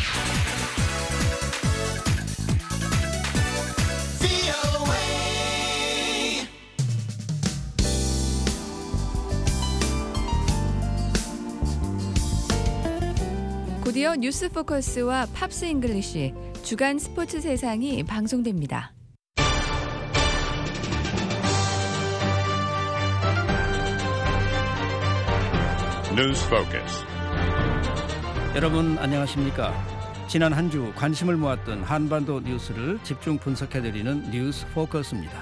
드디어 뉴스 포커스와 팝스 잉글리쉬 주간 스포츠 세상이 방송됩니다. 뉴스 포커스. 여러분 안녕하십니까? 지난 한 주 관심을 모았던 한반도 뉴스를 집중 분석해드리는 뉴스 포커스입니다.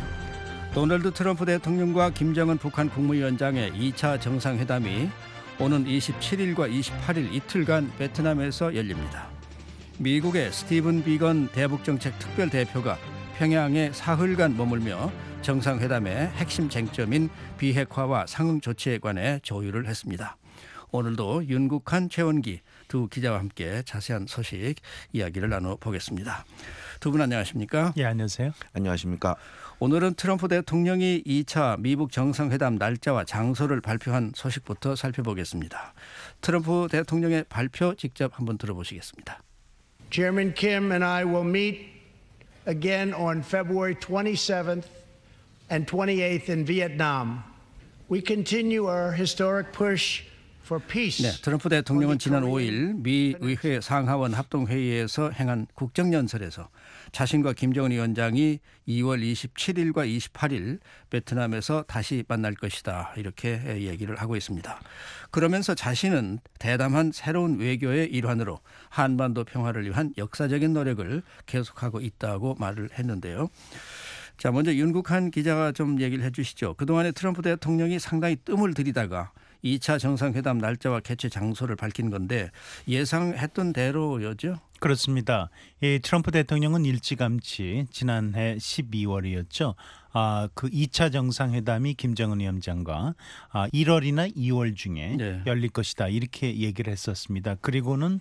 도널드 트럼프 대통령과 김정은 북한 국무위원장의 2차 정상회담이 오는 27일과 28일 이틀간 베트남에서 열립니다. 미국의 스티븐 비건 대북정책 특별대표가 평양에 사흘간 머물며 정상회담의 핵심 쟁점인 비핵화와 상응 조치에 관해 조율을 했습니다. 오늘도 윤국한, 최원기 두 기자와 함께 자세한 소식 이야기를 나눠보겠습니다. 두 분 안녕하십니까? 예, 안녕하세요. 안녕하십니까? 오늘은 트럼프 대통령이 2차 미북 정상회담 날짜와 장소를 발표한 소식부터 살펴보겠습니다. 트럼프 대통령의 발표 직접 한번 들어보시겠습니다. Chairman Kim and I will meet again on February 27th and 28th in Vietnam. We continue our historic push for peace. 네, 트럼프 대통령은 지난 5일 미 의회 상하원 합동회의에서 행한 국정연설에서 자신과 김정은 위원장이 2월 27일과 28일 베트남에서 다시 만날 것이다 이렇게 얘기를 하고 있습니다. 그러면서 자신은 대담한 새로운 외교의 일환으로 한반도 평화를 위한 역사적인 노력을 계속하고 있다고 말을 했는데요. 자, 먼저 윤국한 기자가 좀 얘기를 해 주시죠. 그동안에 트럼프 대통령이 상당히 뜸을 들이다가 2차 정상회담 날짜와 개최 장소를 밝힌 건데 예상했던 대로였죠? 그렇습니다. 이 트럼프 대통령은 일찌감치 지난해 12월이었죠. 그 2차 정상회담이 김정은 위원장과 1월이나 2월 중에 네. 열릴 것이다 이렇게 얘기를 했었습니다. 그리고는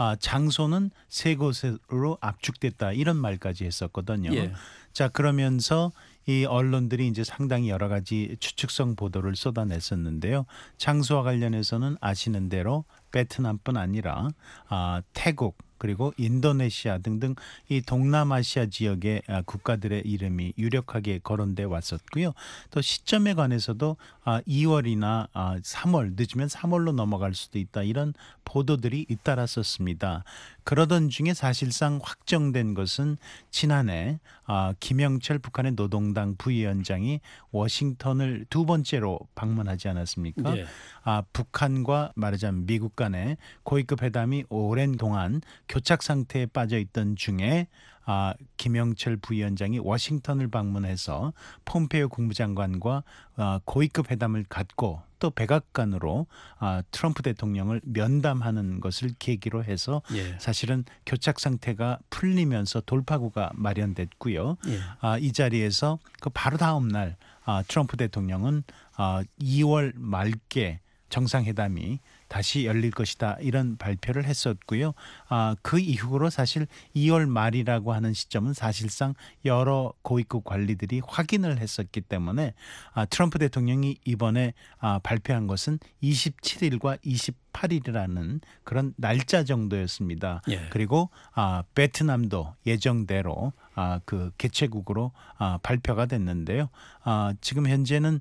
장소는 세 곳으로 압축됐다 이런 말까지 했었거든요. 예. 자, 그러면서 이 언론들이 이제 상당히 여러 가지 추측성 보도를 쏟아냈었는데요. 장소와 관련해서는 아시는 대로 베트남뿐 아니라 태국 그리고 인도네시아 등등 이 동남아시아 지역의 국가들의 이름이 유력하게 거론돼 왔었고요. 또 시점에 관해서도 2월이나 3월 늦으면 3월로 넘어갈 수도 있다 이런 보도들이 잇따랐었습니다. 그러던 중에 사실상 확정된 것은 지난해 김영철 북한의 노동당 부위원장이 워싱턴을 두 번째로 방문하지 않았습니까? 네. 북한과 말하자면 미국 간의 고위급 회담이 오랜 동안 교착 상태에 빠져 있던 중에 김영철 부위원장이 워싱턴을 방문해서 폼페이오 국무장관과 고위급 회담을 갖고 또 백악관으로 트럼프 대통령을 면담하는 것을 계기로 해서 예. 사실은 교착 상태가 풀리면서 돌파구가 마련됐고요. 예. 이 자리에서 그 바로 다음 날 트럼프 대통령은 2월 말께 정상회담이 다시 열릴 것이다 이런 발표를 했었고요. 그 이후로 사실 2월 말이라고 하는 시점은 사실상 여러 고위급 관리들이 확인을 했었기 때문에 트럼프 대통령이 이번에 발표한 것은 27일과 28일이라는 그런 날짜 정도였습니다. 예. 그리고 베트남도 예정대로 그 개최국으로 발표가 됐는데요. 지금 현재는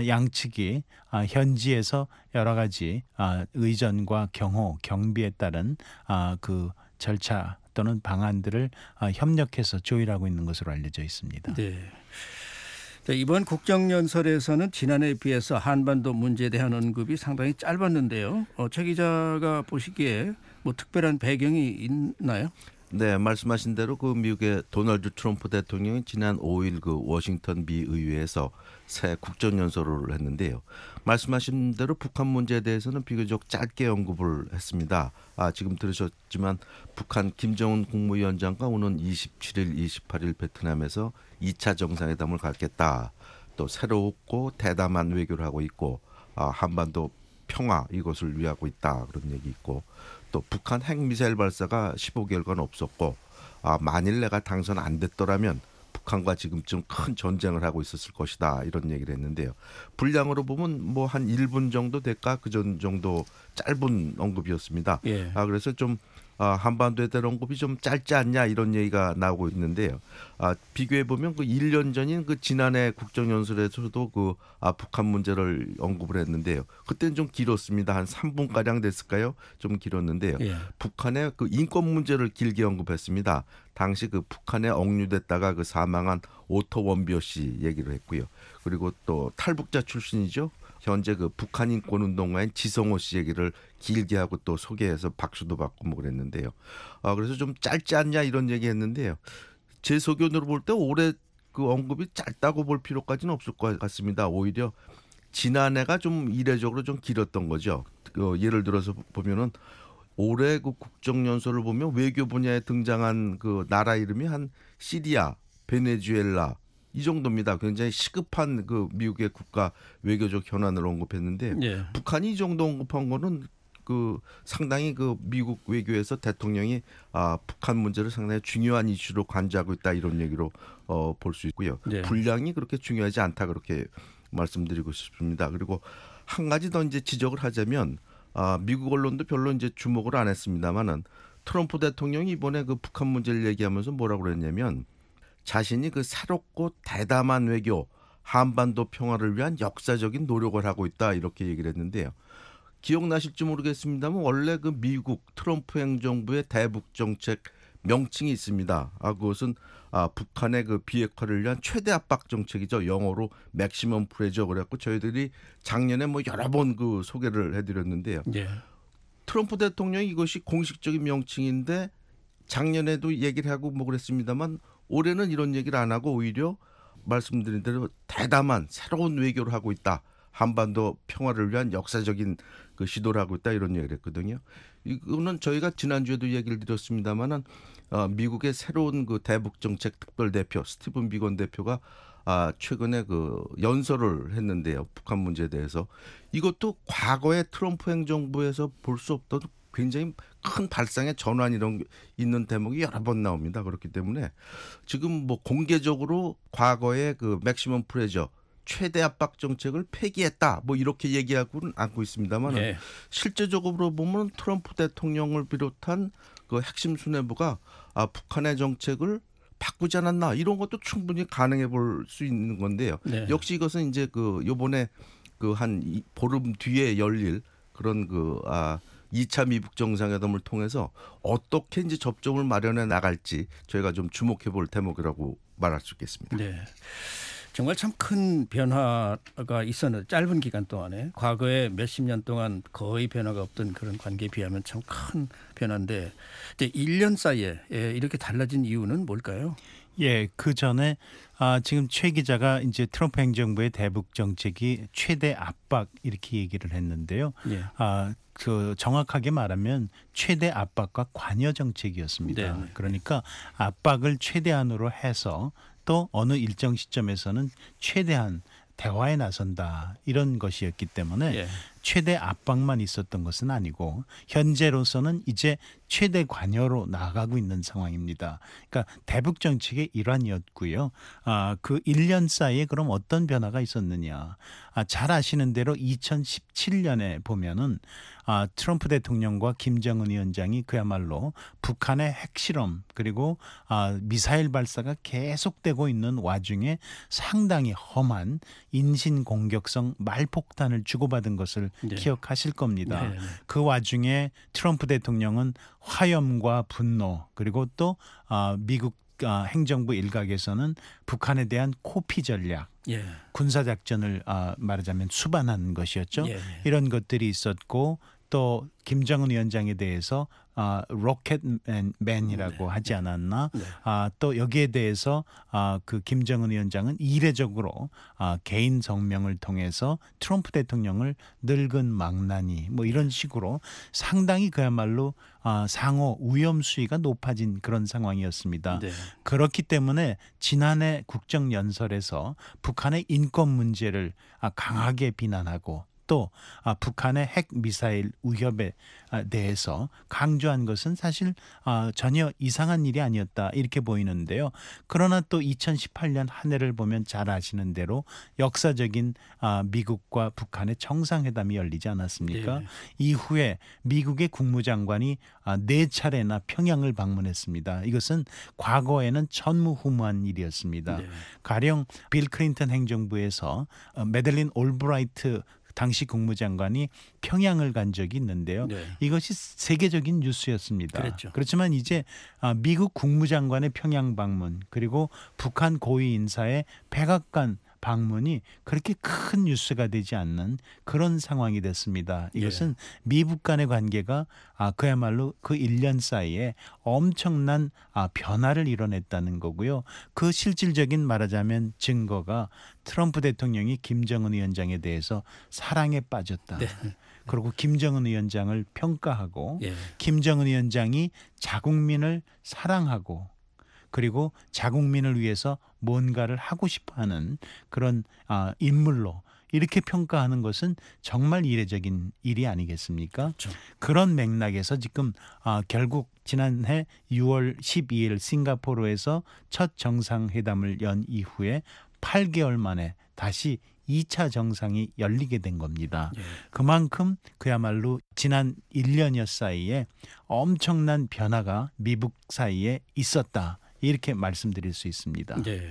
양측이 현지에서 여러 가지 의전과 경호, 경비에 따른 그 절차 또는 방안들을 협력해서 조율하고 있는 것으로 알려져 있습니다. 네. 이번 국정연설에서는 지난해에 비해서 한반도 문제에 대한 언급이 상당히 짧았는데요. 최 기자가 보시기에 뭐 특별한 배경이 있나요? 네, 말씀하신 대로 그 미국의 도널드 트럼프 대통령이 지난 5일 그 워싱턴 미 의회에서 새 국정연설을 했는데요. 말씀하신 대로 북한 문제에 대해서는 비교적 짧게 언급을 했습니다. 지금 들으셨지만 북한 김정은 국무위원장과 오는 27일, 28일 베트남에서 2차 정상회담을 갖겠다. 또 새롭고 대담한 외교를 하고 있고 한반도 평화 이것을 위하고 있다 그런 얘기 있고 또 북한 핵미사일 발사가 15개월간 없었고 만일 내가 당선 안 됐더라면 북한과 지금쯤 큰 전쟁을 하고 있었을 것이다 이런 얘기를 했는데요. 분량으로 보면 뭐 한 1분 정도 될까 그 정도 짧은 언급이었습니다. 예. 그래서 좀 한반도에 대한 언급이 좀 짧지 않냐 이런 얘기가 나오고 있는데요. 비교해 보면 그 1년 전인 그 지난해 국정연설에서도 북한 문제를 언급을 했는데요. 그때는 좀 길었습니다. 한 3분 가량 됐을까요? 좀 길었는데요. 예. 북한의 그 인권 문제를 길게 언급했습니다. 당시 그 북한에 억류됐다가 그 사망한 오토 원비어 씨 얘기를 했고요. 그리고 또 탈북자 출신이죠. 현재 그 북한 인권 운동가인 지성호 씨 얘기를 길게 하고 또 소개해서 박수도 받고 뭐 그랬는데요. 그래서 좀 짧지 않냐 이런 얘기했는데요. 제 소견으로 볼 때 올해 그 언급이 짧다고 볼 필요까지는 없을 것 같습니다. 오히려 지난해가 좀 이례적으로 좀 길었던 거죠. 예를 들어서 보면은 올해 그 국정연설을 보면 외교 분야에 등장한 그 나라 이름이 한 시리아, 베네수엘라 이 정도입니다. 굉장히 시급한 그 미국의 국가 외교적 현안을 언급했는데 예. 북한이 이 정도 언급한 거는 그 상당히 그 미국 외교에서 대통령이 북한 문제를 상당히 중요한 이슈로 간주하고 있다 이런 얘기로 볼 수 있고요. 예. 분량이 그렇게 중요하지 않다 그렇게 말씀드리고 싶습니다. 그리고 한 가지 더 이제 지적을 하자면 미국 언론도 별로 이제 주목을 안 했습니다만은 트럼프 대통령이 이번에 그 북한 문제를 얘기하면서 뭐라고 그랬냐면 자신이 그 새롭고 대담한 외교, 한반도 평화를 위한 역사적인 노력을 하고 있다 이렇게 얘기를 했는데요. 기억나실지 모르겠습니다만 원래 그 미국 트럼프 행정부의 대북 정책 명칭이 있습니다. 그것은 북한의 그 비핵화를 위한 최대 압박 정책이죠. 영어로 맥시멈 프레저 그래갖고 저희들이 작년에 뭐 여러 번 그 소개를 해드렸는데요. 예. 트럼프 대통령이 이것이 공식적인 명칭인데 작년에도 얘기를 하고 뭐 그랬습니다만 올해는 이런 얘기를 안 하고 오히려 말씀드린 대로 대담한 새로운 외교를 하고 있다. 한반도 평화를 위한 역사적인 그 시도를 하고 있다 이런 얘기를 했거든요. 이거는 저희가 지난주에도 얘기를 드렸습니다만은 미국의 새로운 그 대북 정책 특별 대표 스티븐 비건 대표가 최근에 그 연설을 했는데요. 북한 문제에 대해서 이것도 과거의 트럼프 행정부에서 볼 수 없던 굉장히 큰 발상의 전환 이런 있는 대목이 여러 번 나옵니다. 그렇기 때문에 지금 뭐 공개적으로 과거의 그 맥시멈 프레저 최대 압박 정책을 폐기했다. 뭐 이렇게 얘기하고는 않고 있습니다만 예. 실제적으로 보면 트럼프 대통령을 비롯한 그 핵심 수뇌부가 북한의 정책을 바꾸지 않았나 이런 것도 충분히 가능해 볼 수 있는 건데요. 네. 역시 이것은 이제 그 요번에 그 한 보름 뒤에 열릴 그런 그 2차 미북 정상회담을 통해서 어떻게 이제 접점을 마련해 나갈지 저희가 좀 주목해 볼 대목이라고 말할 수 있겠습니다. 네. 정말 참 큰 변화가 있었는데 짧은 기간 동안에 과거에 몇십 년 동안 거의 변화가 없던 그런 관계에 비하면 참 큰 변화인데 이제 1년 사이에 이렇게 달라진 이유는 뭘까요? 예, 그 전에 지금 최 기자가 이제 트럼프 행정부의 대북 정책이 최대 압박 이렇게 얘기를 했는데요. 예. 그 정확하게 말하면 최대 압박과 관여 정책이었습니다. 네. 그러니까 압박을 최대한으로 해서 또 어느 일정 시점에서는 최대한 대화에 나선다 이런 것이었기 때문에 예. 최대 압박만 있었던 것은 아니고 현재로서는 이제 최대 관여로 나아가고 있는 상황입니다. 그러니까 대북 정책의 일환이었고요. 그 1년 사이에 그럼 어떤 변화가 있었느냐. 잘 아시는 대로 2017년에 보면은 트럼프 대통령과 김정은 위원장이 그야말로 북한의 핵실험 그리고 미사일 발사가 계속되고 있는 와중에 상당히 험한 인신공격성 말폭탄을 주고받은 것을 네. 기억하실 겁니다. 네. 그 와중에 트럼프 대통령은 화염과 분노 그리고 또 미국 행정부 일각에서는 북한에 대한 코피 전략 예. 군사작전을 말하자면 수반한 것이었죠. 예. 이런 것들이 있었고 또 김정은 위원장에 대해서 로켓맨이라고 하지 않았나. 네. 또 여기에 대해서 그 김정은 위원장은 이례적으로 개인 성명을 통해서 트럼프 대통령을 늙은 망나니 뭐 이런 식으로 상당히 그야말로 상호 위험 수위가 높아진 그런 상황이었습니다. 네. 그렇기 때문에 지난해 국정연설에서 북한의 인권 문제를 강하게 비난하고 또 북한의 핵 미사일 위협에 대해서 강조한 것은 사실 전혀 이상한 일이 아니었다 이렇게 보이는데요. 그러나 또 2018년 한 해를 보면 잘 아시는 대로 역사적인 미국과 북한의 정상회담이 열리지 않았습니까? 네. 이후에 미국의 국무장관이 4차례나 평양을 방문했습니다. 이것은 과거에는 전무후무한 일이었습니다. 네. 가령 빌 클린턴 행정부에서 매들린 올브라이트 당시 국무장관이 평양을 간 적이 있는데요. 네. 이것이 세계적인 뉴스였습니다. 그랬죠. 그렇지만 이제 미국 국무장관의 평양 방문 그리고 북한 고위 인사의 백악관 방문이 그렇게 큰 뉴스가 되지 않는 그런 상황이 됐습니다. 이것은 미북 간의 관계가 그야말로 그 1년 사이에 엄청난 변화를 이뤄냈다는 거고요. 그 실질적인 말하자면 증거가 트럼프 대통령이 김정은 위원장에 대해서 사랑에 빠졌다. 네. 그리고 김정은 위원장을 평가하고 예. 김정은 위원장이 자국민을 사랑하고 그리고 자국민을 위해서 뭔가를 하고 싶어하는 그런 인물로 이렇게 평가하는 것은 정말 이례적인 일이 아니겠습니까? 그렇죠. 그런 맥락에서 지금 결국 지난해 6월 12일 싱가포르에서 첫 정상회담을 연 이후에 8개월 만에 다시 2차 정상이 열리게 된 겁니다. 예. 그만큼 그야말로 지난 1년여 사이에 엄청난 변화가 미북 사이에 있었다. 이렇게 말씀드릴 수 있습니다. 네.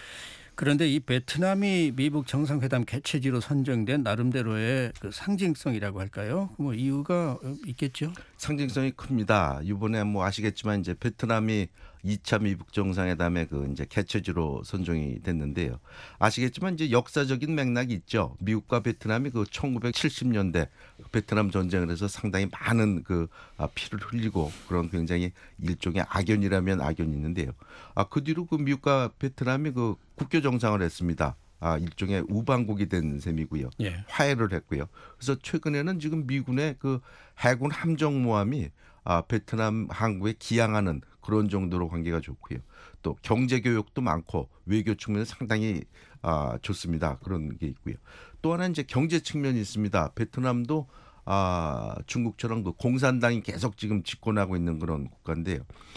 그런데 이 베트남이 미북 정상회담 개최지로 선정된 나름대로의 그 상징성이라고 할까요? 뭐 이유가 있겠죠? 상징성이 큽니다. 이번에 뭐 아시겠지만 이제 베트남이 2차 미북 정상회담의 그 이제 개최지로 선정이 됐는데요. 아시겠지만 이제 역사적인 맥락이 있죠. 미국과 베트남이 그 1970년대 베트남 전쟁을 해서 상당히 많은 그 피를 흘리고 그런 굉장히 일종의 악연이라면 악연이 있는데요. 그 뒤로 그 미국과 베트남이 그 국교 정상을 했습니다. 일종의 우방국이 된 셈이고요. 예. 화해를 했고요. 그래서 최근에는 지금 미군의 그 해군 함정모함이 베트남 항구에 기항하는 그런 정도로 관계가 좋고요. 또 경제 교역도 많고 외교 측면에서 상당히 좋습니다. 그런 게 있고요. 또 하나 이제 경제 측면이 있습니다. 베트남도 중국처럼 그 공산당이 계속 지금 집권하고 있는 그런 국가인데요.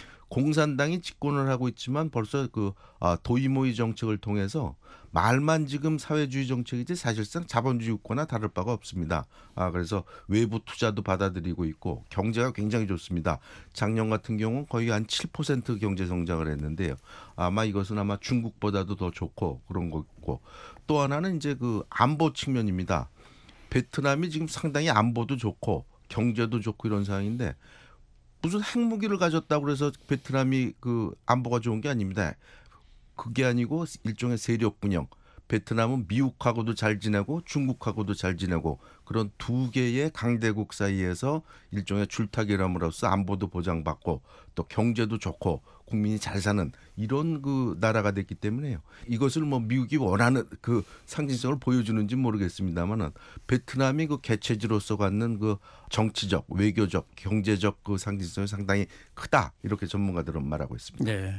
공산당이 집권을 하고 있지만 벌써 그 도이모이 정책을 통해서 말만 지금 사회주의 정책이지 사실상 자본주의 국가나 다를 바가 없습니다. 그래서 외부 투자도 받아들이고 있고 경제가 굉장히 좋습니다. 작년 같은 경우는 거의 한 7% 경제 성장을 했는데요. 이것은 아마 중국보다도 더 좋고 그런 거고 또 하나는 이제 그 안보 측면입니다. 베트남이 지금 상당히 안보도 좋고 경제도 좋고 이런 상황인데 무슨 핵무기를 가졌다고 그래서 베트남이 그 안보가 좋은 게 아닙니다. 그게 아니고 일종의 세력 분영. 베트남은 미국하고도 잘 지내고 중국하고도 잘 지내고 그런 두 개의 강대국 사이에서 일종의 줄타기람으로서 안보도 보장받고 또 경제도 좋고 국민이 잘 사는 이런 그 나라가 됐기 때문에요. 이것을 뭐 미국이 원하는 그 상징성을 보여주는지 모르겠습니다만은 베트남이 그 개최지로서 갖는 그 정치적, 외교적, 경제적 그 상징성이 상당히 크다 이렇게 전문가들은 말하고 있습니다. 네.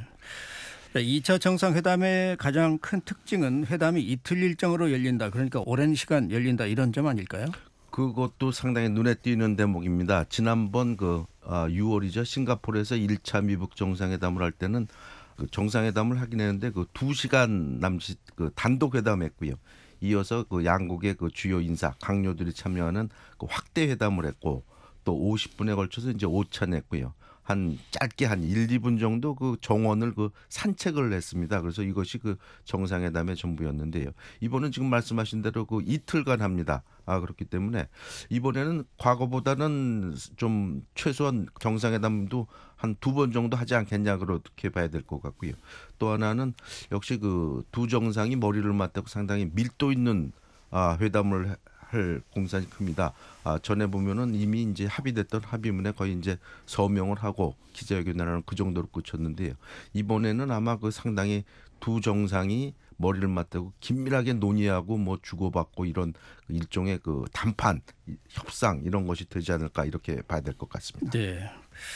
2차 정상회담의 가장 큰 특징은 회담이 이틀 일정으로 열린다. 그러니까 오랜 시간 열린다 이런 점 아닐까요? 그것도 상당히 눈에 띄는 대목입니다. 지난번 6월이죠. 싱가포르에서 1차 미북 정상회담을 할 때는 그 정상회담을 하긴 했는데 그 2시간 남짓 그 단독 회담했고요. 이어서 그 양국의 그 주요 인사 강요들이 참여하는 그 확대 회담을 했고 또 50분에 걸쳐서 이제 5차 냈고요. 한 짧게 한 1, 2분 정도 그 정원을 그 산책을 했습니다. 그래서 이것이 그 정상회담의 전부였는데요. 이번은 지금 말씀하신 대로 그 이틀간 합니다. 그렇기 때문에 이번에는 과거보다는 좀 최소한 정상회담도 한 2번 정도 하지 않겠냐 그렇게 봐야 될 것 같고요. 또 하나는 역시 그 두 정상이 머리를 맞대고 상당히 밀도 있는 회담을 할 공산이 큽니다. 전에 보면은 이미 이제 합의됐던 합의문에 거의 이제 서명을 하고 기자회견을 하는 그 정도로 끝쳤는데요. 이번에는 아마 그 상당히 두 정상이 머리를 맞대고 긴밀하게 논의하고 뭐 주고받고 이런 일종의 그談判, 협상 이런 것이 되지 않을까 이렇게 봐야 될 것 같습니다. 네.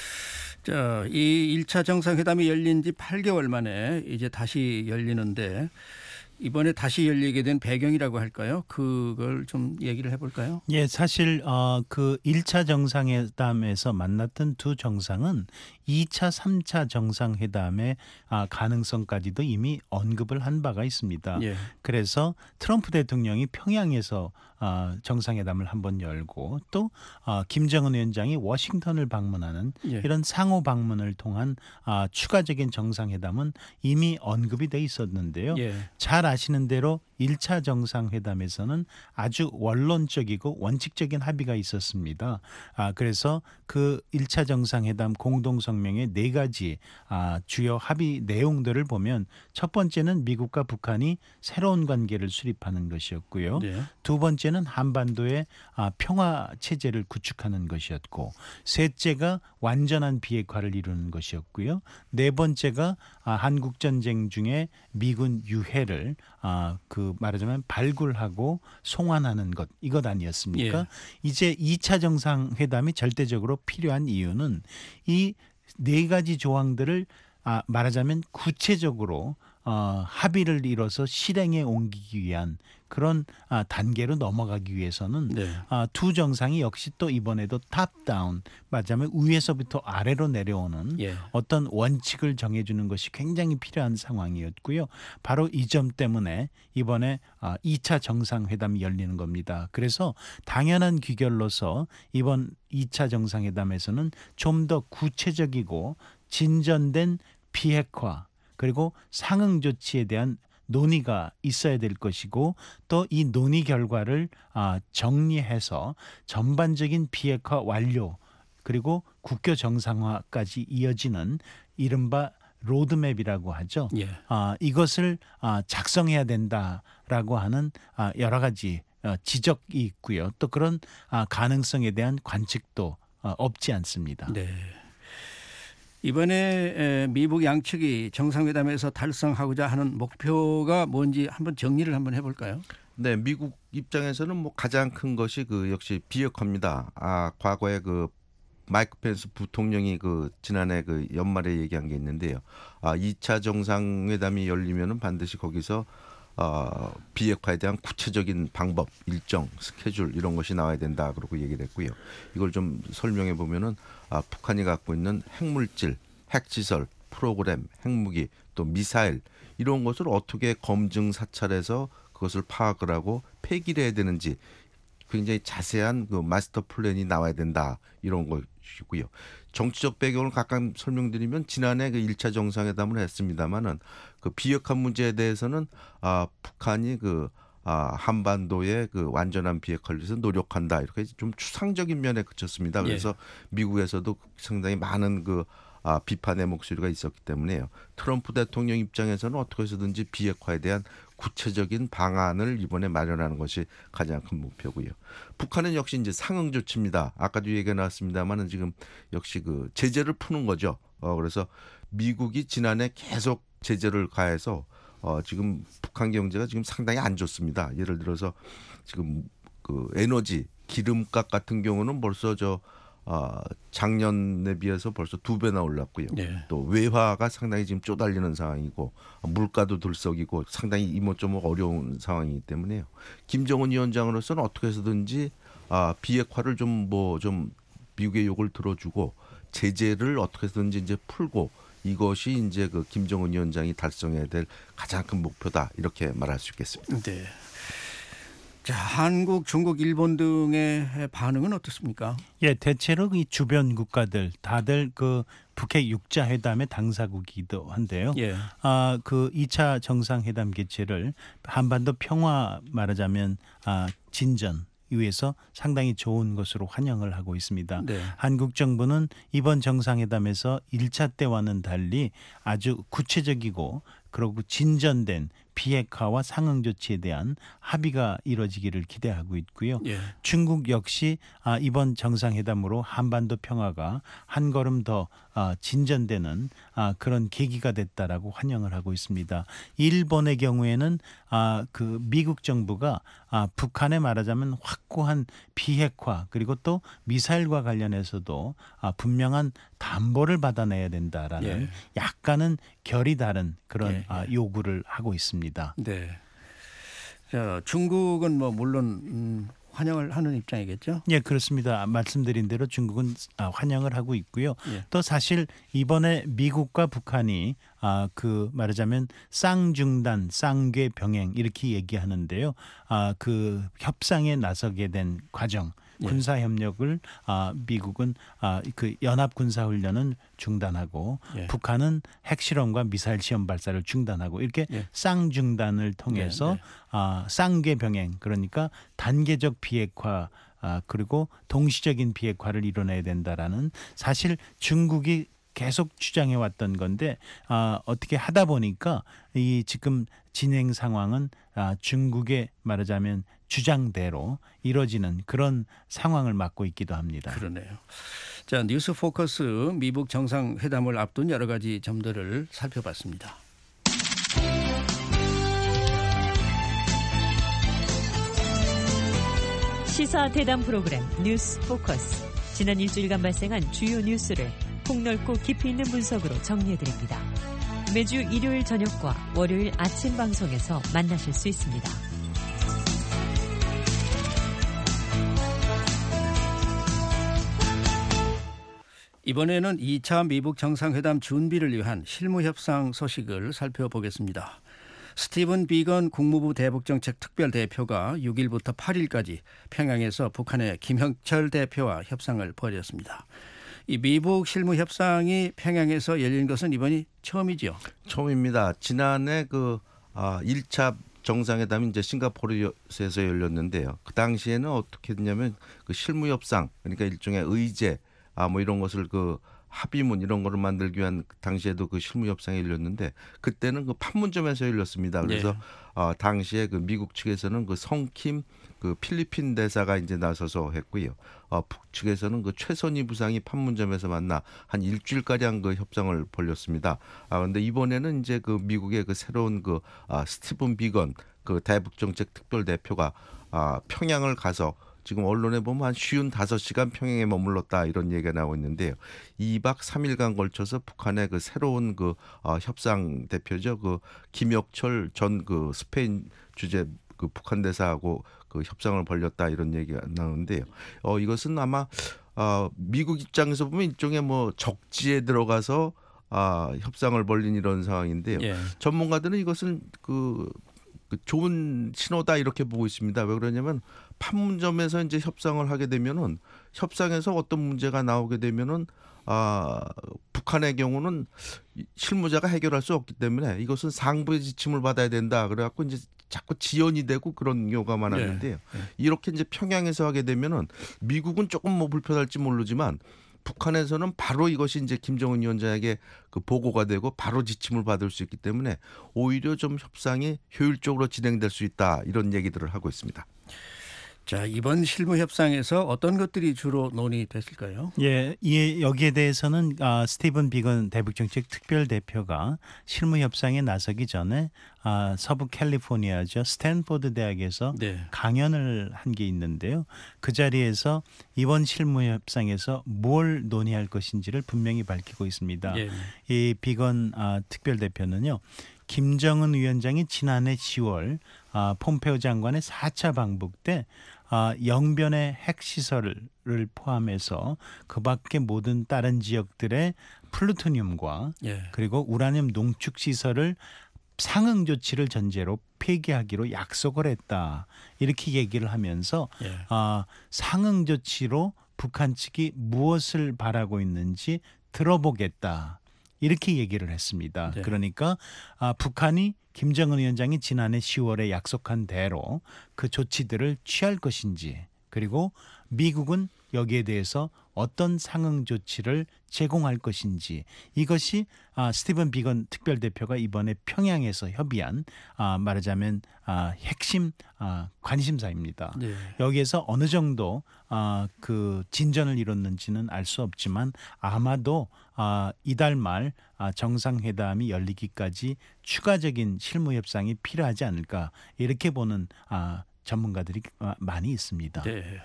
자, 이 1차 정상회담이 열린 지 8개월 만에 이제 다시 열리는데 이번에 다시 열리게 된 배경이라고 할까요? 그걸 좀 얘기를 해볼까요? 예, 사실 그 1차 정상회담에서 만났던 두 정상은 2차, 3차 정상회담의 가능성까지도 이미 언급을 한 바가 있습니다. 예. 그래서 트럼프 대통령이 평양에서 정상회담을 한번 열고 또 김정은 위원장이 워싱턴을 방문하는 예. 이런 상호 방문을 통한 추가적인 정상회담은 이미 언급이 돼 있었는데요. 예. 잘 아시는 대로 1차 정상회담에서는 아주 원론적이고 원칙적인 합의가 있었습니다. 그래서 그 1차 정상회담 공동성명의 4가지 주요 합의 내용들을 보면 첫 번째는 미국과 북한이 새로운 관계를 수립하는 것이었고요. 예. 두 번째는 한반도의 평화 체제를 구축하는 것이었고, 셋째가 완전한 비핵화를 이루는 것이었고요. 네 번째가 한국 전쟁 중에 미군 유해를 말하자면 발굴하고 송환하는 것, 이것 아니었습니까? 예. 이제 2차 정상회담이 절대적으로 필요한 이유는 이 4가지 조항들을 말하자면 구체적으로 합의를 이뤄서 실행에 옮기기 위한 그런 단계로 넘어가기 위해서는 네. 두 정상이 역시 또 이번에도 탑다운, 말하자면 위에서부터 아래로 내려오는 예. 어떤 원칙을 정해주는 것이 굉장히 필요한 상황이었고요. 바로 이 점 때문에 이번에 2차 정상회담이 열리는 겁니다. 그래서 당연한 귀결로서 이번 2차 정상회담에서는 좀 더 구체적이고 진전된 비핵화 그리고 상응 조치에 대한 논의가 있어야 될 것이고, 또 이 논의 결과를 정리해서 전반적인 비핵화 완료 그리고 국교 정상화까지 이어지는 이른바 로드맵이라고 하죠. 예. 이것을 작성해야 된다라고 하는 여러 가지 지적이 있고요. 또 그런 가능성에 대한 관측도 없지 않습니다. 네. 이번에 미국 양측이 정상회담에서 달성하고자 하는 목표가 뭔지 한번 정리를 한번 해볼까요? 네, 미국 입장에서는 뭐 가장 큰 것이 그 역시 비핵화입니다. 과거에 그 마이크 펜스 부통령이 그 지난해 그 연말에 얘기한 게 있는데요. 2차 정상회담이 열리면은 반드시 거기서 비핵화에 대한 구체적인 방법, 일정, 스케줄 이런 것이 나와야 된다 그러고 얘기를 했고요. 이걸 좀 설명해 보면은 북한이 갖고 있는 핵물질, 핵시설, 프로그램, 핵무기, 또 미사일 이런 것을 어떻게 검증 사찰해서 그것을 파악을 하고 폐기를 해야 되는지 굉장히 자세한 그 마스터 플랜이 나와야 된다 이런 것이고요. 정치적 배경을 각각 설명드리면 지난해 그 1차 정상회담을 했습니다마는 그 비핵화 문제에 대해서는 북한이 그 한반도의 그 완전한 비핵화를 위해서 노력한다 이렇게 좀 추상적인 면에 그쳤습니다. 그래서 미국에서도 상당히 많은 그 비판의 목소리가 있었기 때문에요. 트럼프 대통령 입장에서는 어떻게 해서든지 비핵화에 대한 구체적인 방안을 이번에 마련하는 것이 가장 큰 목표고요. 북한은 역시 이제 상응 조치입니다. 아까도 얘기가 나왔습니다만은 지금 역시 그 제재를 푸는 거죠. 그래서 미국이 지난해 계속 제재를 가해서 지금 북한 경제가 지금 상당히 안 좋습니다. 예를 들어서 지금 그 에너지 기름값 같은 경우는 벌써 작년에 비해서 벌써 2배나 올랐고요. 네. 또 외화가 상당히 지금 쪼달리는 상황이고 물가도 들썩이고 상당히 이모저모 어려운 상황이기 때문에요. 김정은 위원장으로서는 어떻게 해서든지 비핵화를 좀 미국의 요구를 들어주고 제재를 어떻게 해서든지 이제 풀고 이것이 이제 그 김정은 위원장이 달성해야 될 가장 큰 목표다 이렇게 말할 수 있겠습니다. 네. 자, 한국, 중국, 일본 등의 반응은 어떻습니까? 예, 대체로 이 주변 국가들 다들 그 북핵 6자 회담의 당사국이기도 한데요. 예. 그 2차 정상회담 개최를 한반도 평화 말하자면 진전 위해서 상당히 좋은 것으로 환영을 하고 있습니다. 네. 한국 정부는 이번 정상회담에서 1차 때와는 달리 아주 구체적이고 그리고 진전된 비핵화와 상응 조치에 대한 합의가 이루어지기를 기대하고 있고요. 예. 중국 역시 이번 정상회담으로 한반도 평화가 한 걸음 더 진전되는 그런 계기가 됐다라고 환영을 하고 있습니다. 일본의 경우에는 그 미국 정부가 북한에 말하자면 확고한 비핵화 그리고 또 미사일과 관련해서도 분명한 담보를 받아내야 된다라는 약간은 결이 다른 그런 요구를 하고 있습니다. 네. 자, 중국은 뭐 물론 환영을 하는 입장이겠죠. 예, 그렇습니다. 말씀드린 대로 중국은 환영을 하고 있고요. 예. 또 사실 이번에 미국과 북한이 그 말하자면 쌍중단, 쌍궤 병행 이렇게 얘기하는데요. 그 협상에 나서게 된 과정, 군사 협력을 미국은 그 연합 군사 훈련은 중단하고 예. 북한은 핵실험과 미사일 시험 발사를 중단하고 이렇게 쌍중단을 통해서 쌍궤 병행 그러니까 단계적 비핵화 그리고 동시적인 비핵화를 이뤄내야 된다라는 사실 중국이 계속 주장해 왔던 건데 어떻게 하다 보니까 이 지금 진행 상황은 중국의 말하자면 주장대로 이뤄지는 그런 상황을 맞고 있기도 합니다. 그러네요. 자, 뉴스 포커스 미북 정상회담을 앞둔 여러 가지 점들을 살펴봤습니다. 시사 대담 프로그램 뉴스 포커스. 지난 일주일간 발생한 주요 뉴스를 폭넓고 깊이 있는 분석으로 정리해드립니다. 매주 일요일 저녁과 월요일 아침 방송에서 만나실 수 있습니다. 이번에는 2차 미북 정상회담 준비를 위한 실무협상 소식을 살펴보겠습니다. 스티븐 비건 국무부 대북정책 특별대표가 6일부터 8일까지 평양에서 북한의 김형철 대표와 협상을 벌였습니다. 이 미북 실무협상이 평양에서 열린 것은 이번이 처음이죠. 처음입니다. 지난해 그 1차 정상회담이 이제 싱가포르에서 열렸는데요. 그 당시에는 어떻게 했냐면 그 실무협상 그러니까 일종의 의제 뭐 이런 것을 그 합의문 이런 거를 만들기 위한 당시에도 그 실무협상이 열렸는데 그때는 그 판문점에서 열렸습니다. 그래서 당시에 그 미국 측에서는 그 성킴 그 필리핀 대사가 이제 나서서 했고요. 북측에서는 그 최선희 부상이 판문점에서 만나 한 일주일가량 그 협상을 벌였습니다. 그런데 이번에는 이제 그 미국의 그 새로운 그 스티븐 비건 그 대북정책 특별대표가 평양을 가서 지금 언론에 보면 한 55시간 평양에 머물렀다 이런 얘기가 나오고 있는데요. 2박 3일간 걸쳐서 북한의 그 새로운 그 협상 대표죠. 그 김혁철 전 그 스페인 주재 그 북한 대사하고 그 협상을 벌였다 이런 얘기가 나오는데요. 이것은 아마 미국 입장에서 보면 일종의 뭐 적지에 들어가서 협상을 벌린 이런 상황인데요. 예. 전문가들은 이것은 그 좋은 신호다 이렇게 보고 있습니다. 왜 그러냐면 판문점에서 이제 협상을 하게 되면은 협상에서 어떤 문제가 나오게 되면은 북한의 경우는 실무자가 해결할 수 없기 때문에 이것은 상부의 지침을 받아야 된다. 그래갖고 이제 자꾸 지연이 되고 그런 경우가 많았는데요. 이렇게 이제 평양에서 하게 되면은 미국은 조금 뭐 불편할지 모르지만 북한에서는 바로 이것이 이제 김정은 위원장에게 그 보고가 되고 바로 지침을 받을 수 있기 때문에 오히려 좀 협상이 효율적으로 진행될 수 있다 이런 얘기들을 하고 있습니다. 자, 이번 실무 협상에서 어떤 것들이 주로 논의됐을까요? 예, 여기에 대해서는 스티븐 비건 대북정책 특별대표가 실무 협상에 나서기 전에 서부 캘리포니아죠 스탠포드 대학에서 강연을 한 게 있는데요. 그 자리에서 이번 실무 협상에서 뭘 논의할 것인지를 분명히 밝히고 있습니다. 이 비건 특별대표는요. 김정은 위원장이 지난해 10월 폼페오 장관의 4차 방북 때 영변의 핵시설을 포함해서 그 밖에 모든 다른 지역들의 플루토늄과 그리고 우라늄 농축시설을 상응 조치를 전제로 폐기하기로 약속을 했다. 이렇게 얘기를 하면서 상응 조치로 북한 측이 무엇을 바라고 있는지 들어보겠다. 이렇게 얘기를 했습니다. 그러니까 북한이 김정은 위원장이 지난해 10월에 약속한 대로 그 조치들을 취할 것인지 그리고 미국은 여기에 대해서 어떤 상응 조치를 제공할 것인지 이것이 스티븐 비건 특별대표가 이번에 평양에서 협의한 말하자면 핵심 관심사입니다. 여기에서 어느 정도 그 진전을 이뤘는지는 알 수 없지만 아마도 이달 말 정상회담이 열리기까지 추가적인 실무 협상이 필요하지 않을까 이렇게 보는 전문가들이 많이 있습니다.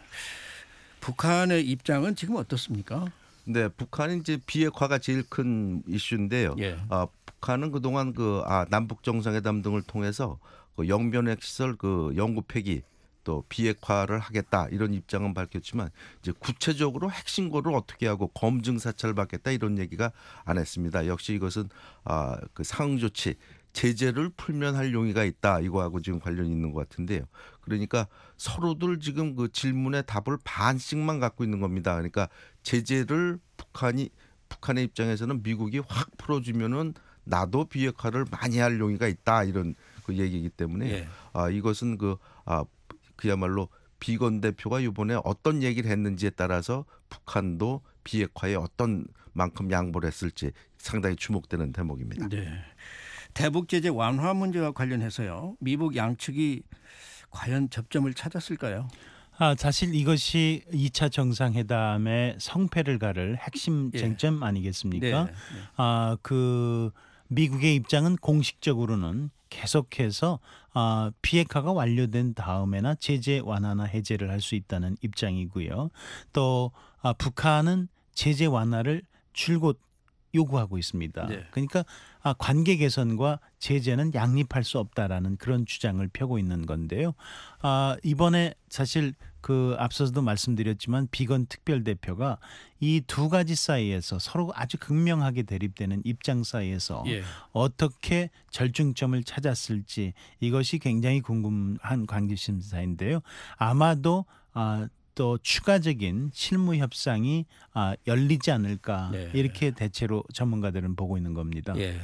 북한의 입장은 지금 어떻습니까? 네, 북한은 이제 비핵화가 제일 큰 이슈인데요. 북한은 그동안 그 남북 정상회담 등을 통해서 그 영변핵 시설 그 연구 폐기 또 비핵화를 하겠다 이런 입장은 밝혔지만 이제 구체적으로 핵신고를 어떻게 하고 검증 사찰을 받겠다 이런 얘기가 안 했습니다. 역시 이것은 그 상응 조치 제재를 풀면 할 용의가 있다 이거하고 지금 관련이 있는 것 같은데요. 그러니까 서로들 지금 그 질문의 답을 반씩만 갖고 있는 겁니다. 그러니까 제재를 북한의 입장에서는 미국이 확 풀어주면은 나도 비핵화를 많이 할 용의가 있다 이런 그 얘기이기 때문에 예. 이것은 그야말로 비건 대표가 이번에 어떤 얘기를 했는지에 따라서 북한도 비핵화에 어떤 만큼 양보를 했을지 상당히 주목되는 대목입니다. 네. 대북 제재 완화 문제와 관련해서요. 미국 양측이 과연 접점을 찾았을까요? 사실 이것이 2차 정상회담의 성패를 가를 핵심 쟁점 아니겠습니까? 네. 그 미국의 입장은 공식적으로는 계속해서 비핵화가 완료된 다음에나 제재 완화나 해제를 할 수 있다는 입장이고요. 또 북한은 제재 완화를 줄곧 요구하고 있습니다. 네. 그러니까 관계 개선과 제재는 양립할 수 없다라는 그런 주장을 펴고 있는 건데요. 이번에 사실 그 앞서서도 말씀드렸지만 비건 특별대표가 이 두 가지 사이에서 서로 아주 극명하게 대립되는 입장 사이에서 예. 어떻게 절충점을 찾았을지 이것이 굉장히 궁금한 관계심사인데요. 아마도 또 추가적인 실무 협상이 열리지 않을까 네. 이렇게 대체로 전문가들은 보고 있는 겁니다. 예.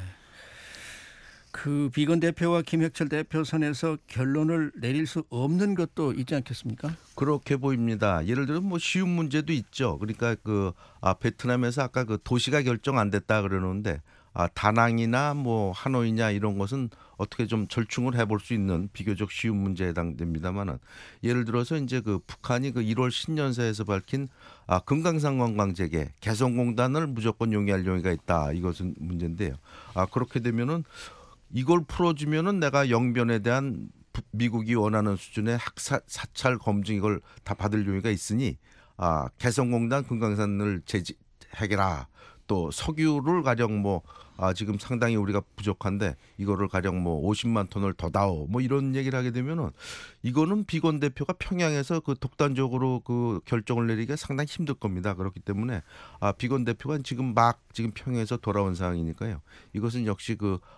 그 비건 대표와 김혁철 대표 선에서 결론을 내릴 수 없는 것도 있지 않겠습니까? 그렇게 보입니다. 예를 들어 뭐 쉬운 문제도 있죠. 그러니까 베트남에서 아까 그 도시가 결정 안 됐다 그러는데 다낭이나 뭐 하노이냐 이런 것은 어떻게 좀 절충을 해볼 수 있는 비교적 쉬운 문제에 해당됩니다만은 예를 들어서 이제 그 북한이 그 1월 신년사에서 밝힌 금강산 관광 재개 개성공단을 무조건 용이할 용의가 있다 이것은 문제인데요. 그렇게 되면은 이걸 풀어주면은 내가 영변에 대한 미국이 원하는 수준의 사찰 검증 이걸 다 받을 용의가 있으니 개성공단 금강산을 해결하. 또 석유를 가령 지금 상당히 우리가 부족한데 이거를 가령 50만 톤을 더 다오 이런 얘기를 하게 되면은 이거는 비건 대표가 평양에서 그 독단적으로 그 결정을 내리기가 상당히 힘들 겁니다. 그렇기 때문에 비건 대표가 지금 평양에서 돌아온 상황이니까요. 이것은 역시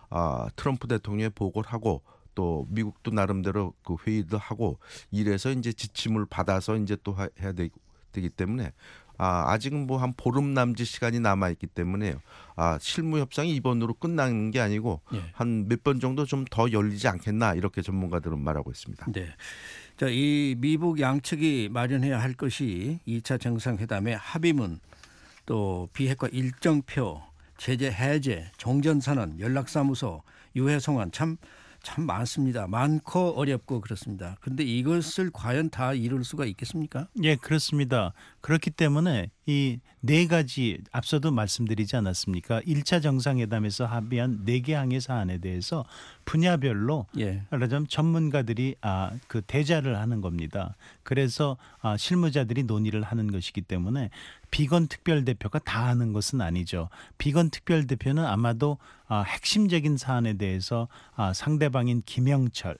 트럼프 대통령에 보고를 하고 또 미국도 나름대로 그 회의도 하고 이래서 이제 지침을 받아서 이제 또 해야 되기 때문에. 아직은 한 보름 남짓 시간이 남아 있기 때문에요. 실무 협상이 이번으로 끝나는 게 아니고 한 몇 번 정도 좀 더 열리지 않겠나 이렇게 전문가들은 말하고 있습니다. 네. 자, 이 미국 양측이 마련해야 할 것이 2차 정상회담의 합의문, 또 비핵화 일정표, 제재 해제, 종전선언, 연락사무소, 유해 송환 참 많습니다. 많고 어렵고 그렇습니다. 그런데 이것을 과연 다 이룰 수가 있겠습니까? 예, 그렇습니다. 그렇기 때문에 이 네 가지 앞서도 말씀드리지 않았습니까? 1차 정상회담에서 합의한 4개 항의 사안에 대해서 분야별로 말하자면 전문가들이 그 대자를 하는 겁니다. 그래서 실무자들이 논의를 하는 것이기 때문에 비건 특별대표가 다 하는 것은 아니죠. 비건 특별대표는 아마도 핵심적인 사안에 대해서 상대방인 김혁철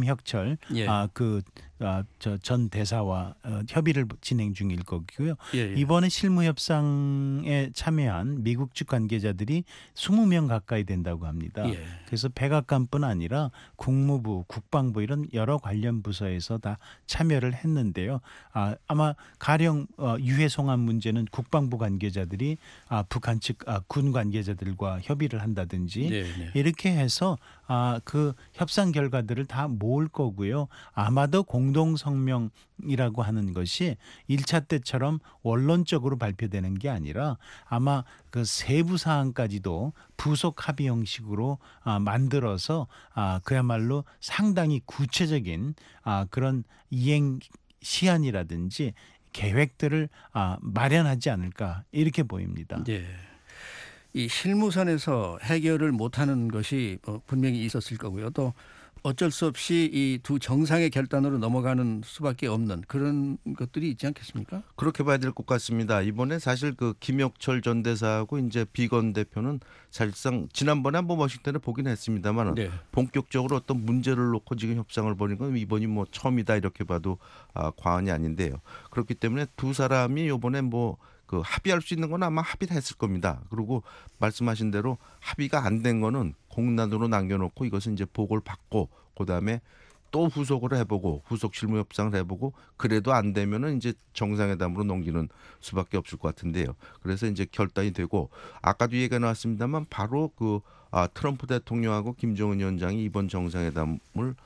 전 대사와 협의를 진행 중일 거고요. 이번에 실무 협상에 참여한 미국 측 관계자들이 20명 가까이 된다고 합니다. 그래서 백악관뿐 아니라 국무부, 국방부 이런 여러 관련 부서에서 다 참여를 했는데요. 아마 가령 유해 송환 문제는 국방부 관계자들이 북한 측 군 관계자들과 협의를 한다든지 이렇게 해서 그 협상 결과들을 다 모을 거고요. 아마도 공동성명이라고 하는 것이 1차 때처럼 원론적으로 발표되는 게 아니라 아마 그 세부 사항까지도 부속 합의 형식으로 만들어서 그야말로 상당히 구체적인 그런 이행 시한이라든지 계획들을 마련하지 않을까 이렇게 보입니다. 네. 이 실무선에서 해결을 못하는 것이 분명히 있었을 거고요. 또 어쩔 수 없이 이 두 정상의 결단으로 넘어가는 수밖에 없는 그런 것들이 있지 않겠습니까? 그렇게 봐야 될 것 같습니다. 이번에 사실 그 김혁철 전 대사하고 이제 비건 대표는 사실상 지난번에 한번 워싱턴에 보긴 했습니다만 네. 본격적으로 어떤 문제를 놓고 지금 협상을 벌인 건 이번이 뭐 처음이다 이렇게 봐도 과언이 아닌데요. 그렇기 때문에 두 사람이 이번에 뭐 그 합의할 수 있는 건 아마 합의를 했을 겁니다. 그리고 말씀하신 대로 합의가 안 된 거는 공란으로 남겨놓고 이것은 이제 보고를 받고 그다음에 또 후속으로 해보고 후속 실무 협상을 해보고 그래도 안 되면은 이제 정상회담으로 넘기는 수밖에 없을 것 같은데요. 그래서 이제 결단이 되고 아까도 얘기가 나왔습니다만 바로 그 트럼프 대통령하고 김정은 위원장이 이번 정상회담을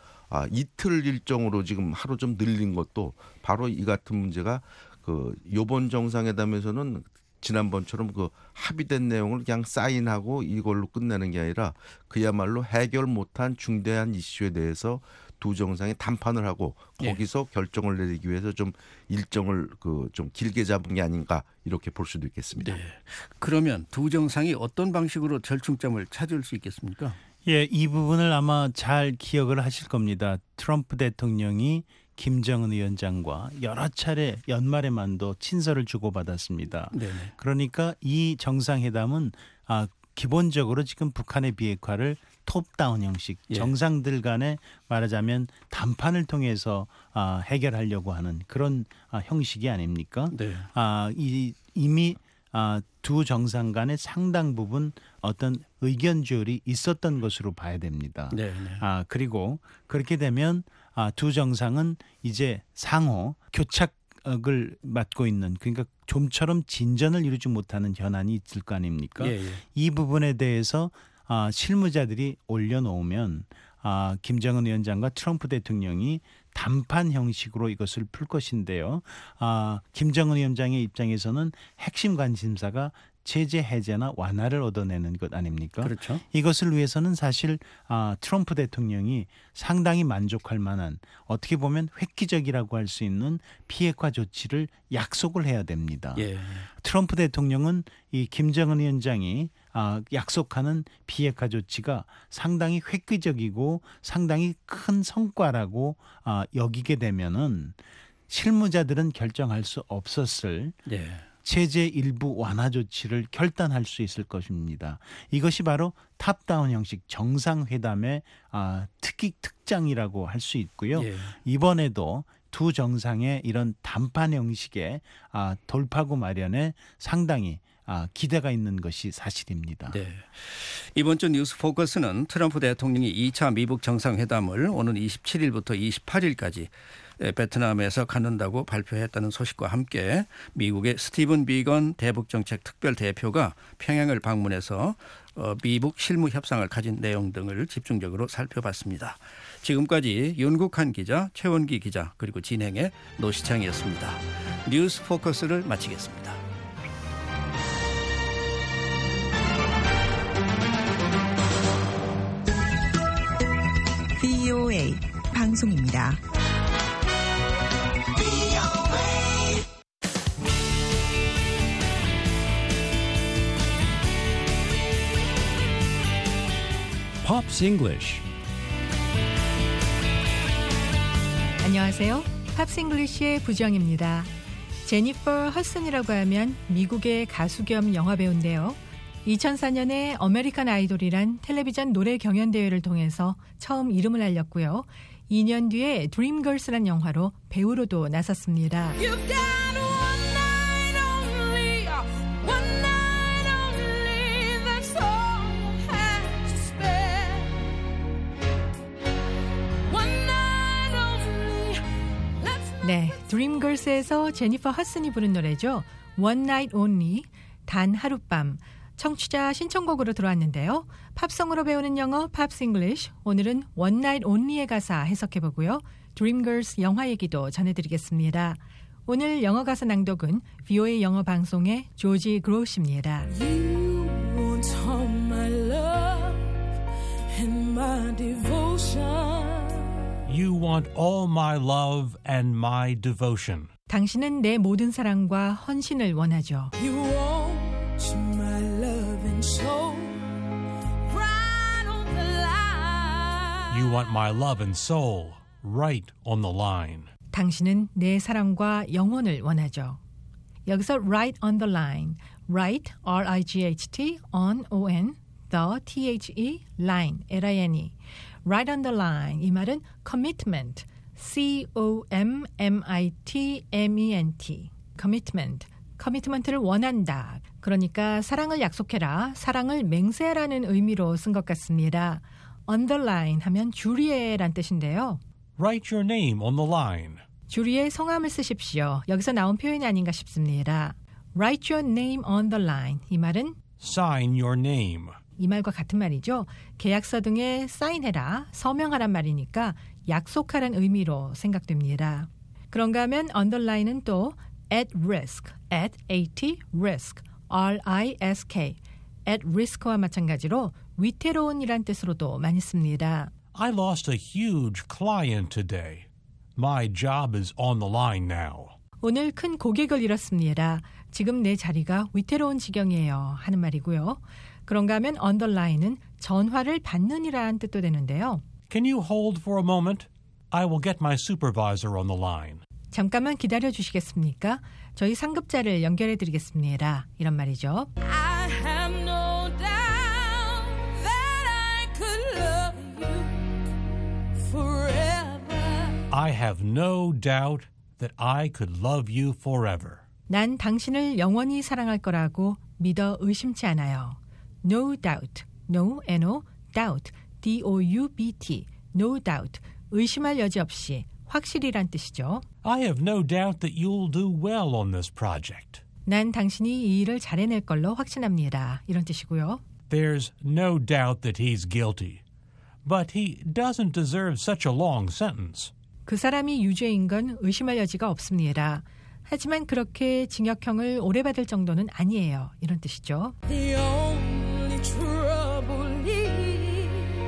이틀 일정으로 지금 하루 좀 늘린 것도 바로 이 같은 문제가 그 요번 정상회담에서는 지난번처럼 그 합의된 내용을 그냥 사인하고 이걸로 끝내는 게 아니라 그야말로 해결 못한 중대한 이슈에 대해서 두 정상이 담판을 하고 거기서 결정을 내리기 위해서 좀 일정을 그 좀 길게 잡은 게 아닌가 이렇게 볼 수도 있겠습니다. 네. 그러면 두 정상이 어떤 방식으로 절충점을 찾을 수 있겠습니까? 예, 이 부분을 아마 잘 기억을 하실 겁니다. 트럼프 대통령이 김정은 위원장과 여러 차례 연말에만도 친서를 주고받았습니다. 네네. 그러니까 이 정상회담은 기본적으로 지금 북한의 비핵화를 톱다운 형식, 예. 정상들 간에 말하자면 담판을 통해서 해결하려고 하는 그런 형식이 아닙니까? 네. 이미 두 정상 간에 상당 부분 어떤 의견 조율이 있었던 것으로 봐야 됩니다. 네. 그리고 그렇게 되면 두 정상은 이제 상호 교착을 맡고 있는, 그러니까 좀처럼 진전을 이루지 못하는 현안이 있을 거 아닙니까? 예. 이 부분에 대해서 실무자들이 올려놓으면 김정은 위원장과 트럼프 대통령이 담판 형식으로 이것을 풀 것인데요. 김정은 위원장의 입장에서는 핵심 관심사가 제재 해제나 완화를 얻어내는 것 아닙니까? 그렇죠. 이것을 위해서는 사실 트럼프 대통령이 상당히 만족할 만한, 어떻게 보면 획기적이라고 할 수 있는 비핵화 조치를 약속을 해야 됩니다. 예. 트럼프 대통령은 이 김정은 위원장이 약속하는 비핵화 조치가 상당히 획기적이고 상당히 큰 성과라고 여기게 되면은 실무자들은 결정할 수 없었을 예. 체제 일부 완화 조치를 결단할 수 있을 것입니다. 이것이 바로 탑다운 형식 정상회담의 특장이라고 할 수 있고요. 예. 이번에도 두 정상의 이런 담판 형식의 돌파구 마련에 상당히 기대가 있는 것이 사실입니다. 네. 이번 주 뉴스 포커스는 트럼프 대통령이 2차 미북 정상회담을 오는 27일부터 28일까지 베트남에서 갖는다고 발표했다는 소식과 함께 미국의 스티븐 비건 대북정책 특별대표가 평양을 방문해서 미북 실무 협상을 가진 내용 등을 집중적으로 살펴봤습니다. 지금까지 윤국한 기자, 최원기 기자, 그리고 진행의 노시창이었습니다. 뉴스 포커스를 마치겠습니다. VOA 방송입니다. Pops English. 안녕하세요. 팝스 잉글리시의 부정입니다. 제니퍼 허슨이라고 하면 미국의 가수 겸 영화배우인데요. 2004년에 어메리칸 아이돌이란 텔레비전 노래 경연대회를 통해서 처음 이름을 알렸고요. 2년 뒤에 드림걸스란 영화로 배우로도 나섰습니다. 네, 드림걸스에서 제니퍼 허슨이 부른 노래죠. One Night Only, 단 하룻밤. 청취자 신청곡으로 들어왔는데요. 팝송으로 배우는 영어 팝스 잉글리시. 오늘은 One Night Only의 가사 해석해보고요. 드림걸스 영화 얘기도 전해드리겠습니다. 오늘 영어 가사 낭독은 VOA 영어 방송의 조지 그로우십니다. You want all my love and my devotion. You want all my love and my devotion. 당신은 내 모든 사랑과 헌신을 원하죠. You want my love and soul right on the line. You You want my love and soul right on the line. 당신은 내 사랑과 영혼을 원하죠. 여기서 right on the line, right, R-I-G-H-T, on, O-N, the, T-H-E, line, L-I-N-E. right on the line, 이 말은 commitment, C-O-M-M-I-T-M-E-N-T, commitment, 커미트먼트를 원한다. 그러니까 사랑을 약속해라, 사랑을 맹세하라는 의미로 쓴 것 같습니다. on the line 하면 주리에란 뜻인데요. Write your name on the line. 주리의 성함을 쓰십시오. 여기서 나온 표현이 아닌가 싶습니다. Write your name on the line. 이 말은 Sign your name. 이 말과 같은 말이죠. 계약서 등에 사인해라, 서명하란 말이니까 약속하란 의미로 생각됩니다. 그런가 하면 underline은 또 at risk, at risk, R-I-S-K, at risk와 마찬가지로 위태로운이란 뜻으로도 많이 씁니다. I lost a huge client today. My job is on the line now. 오늘 큰 고객을 잃었습니다. 지금 내 자리가 위태로운 지경이에요 하는 말이고요. 그런가 하면 underline은 전화를 받는이라는 뜻도 되는데요. Can you hold for a moment? I will get my supervisor on the line. 잠깐만 기다려 주시겠습니까? 저희 상급자를 연결해 드리겠습니다. 이런 말이죠. I have no doubt that I could love you forever. I have no doubt that I could love you forever. 난 당신을 영원히 사랑할 거라고 믿어 의심치 않아요. No doubt, no, N-O, doubt, D-O-U-B-T, no doubt, 의심할 여지 없이, 확실히란 뜻이죠. I have no doubt that you'll do well on this project. 난 당신이 이 일을 잘해낼 걸로 확신합니다. 이런 뜻이고요. There's no doubt that he's guilty, but he doesn't deserve such a long sentence. 그 사람이 유죄인 건 의심할 여지가 없습니다. 하지만 그렇게 징역형을 오래 받을 정도는 아니에요. 이런 뜻이죠. The only trouble is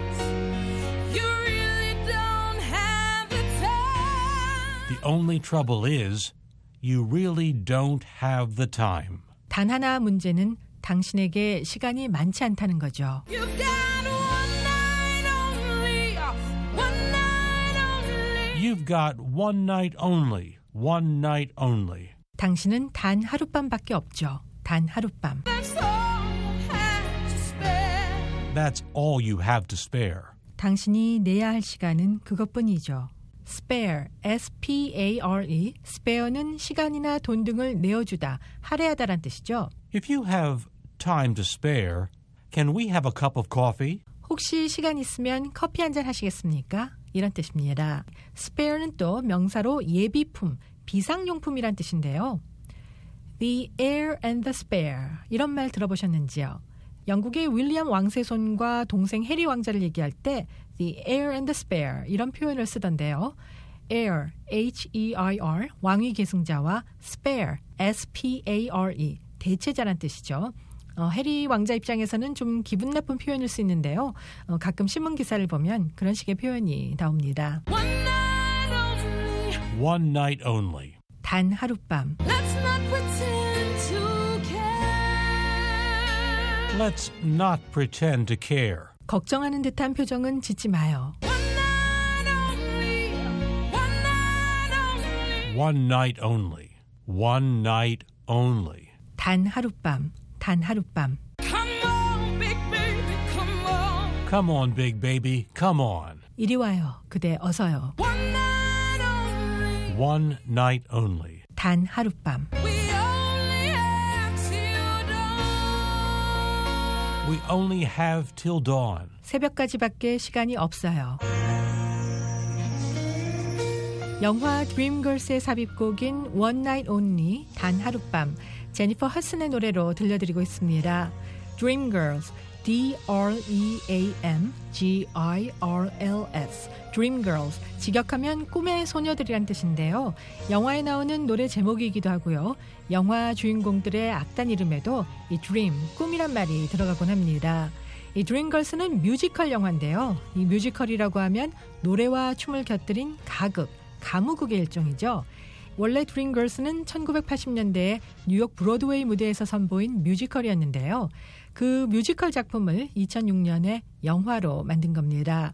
you really don't have the time. The only trouble is you really don't have the time. 단 하나 문제는 당신에게 시간이 많지 않다는 거죠. You've got one night only, one night only. You've got one night only, one night only. 당신은 단 하룻밤밖에 없죠. 단 하룻밤. That's all you have to spare. That's all you have to spare. 당신이 내야 할 시간은 그것뿐이죠. spare, S-P-A-R-E, spare는 시간이나 돈 등을 내어주다, 할애하다란 뜻이죠. If you have time to spare, can we have a cup of coffee? 혹시 시간 있으면 커피 한잔 하시겠습니까? 이런 뜻입니다. spare는 또 명사로 예비품, 비상용품이란 뜻인데요. The heir and the spare, 이런 말 들어보셨는지요? 영국의 윌리엄 왕세손과 동생 해리 왕자를 얘기할 때 The heir and the spare 이런 표현을 쓰던데요. heir, H-E-I-R, 왕위 계승자와 spare, S-P-A-R-E, 대체자란 뜻이죠. 해리 왕자 입장에서는 좀 기분 나쁜 표현일 수 있는데요. 가끔 신문 기사를 보면 그런 식의 표현이 나옵니다. One night only. One night only. 단 하룻밤. Let's not pretend to care. Let's not pretend to care. 걱정하는 듯한 표정은 짓지 마요. One night only, one night only. One night only. One night only. 단 하룻밤. 단 하룻밤. Come on, big baby, come on. Come on, big baby, come on. 이리 와요. 그대 어서요. One night only. One night only. 단 하룻밤. We only have till dawn. We only have till dawn. 새벽까지밖에 시간이 없어요. 영화 드림걸스의 삽입곡인 One Night Only, 단 하룻밤, 제니퍼 허슨의 노래로 들려드리고 있습니다. Dreamgirls, D-R-E-A-M-G-I-R-L-S, Dreamgirls, 직역하면 꿈의 소녀들이란 뜻인데요. 영화에 나오는 노래 제목이기도 하고요. 영화 주인공들의 악단 이름에도 이 Dream, 꿈이란 말이 들어가곤 합니다. 이 드림걸스는 뮤지컬 영화인데요. 이 뮤지컬이라고 하면 노래와 춤을 곁들인 가극, 가무극의 일종이죠. 원래 드림걸스는 1980년대에 뉴욕 브로드웨이 무대에서 선보인 뮤지컬이었는데요. 그 뮤지컬 작품을 2006년에 영화로 만든 겁니다.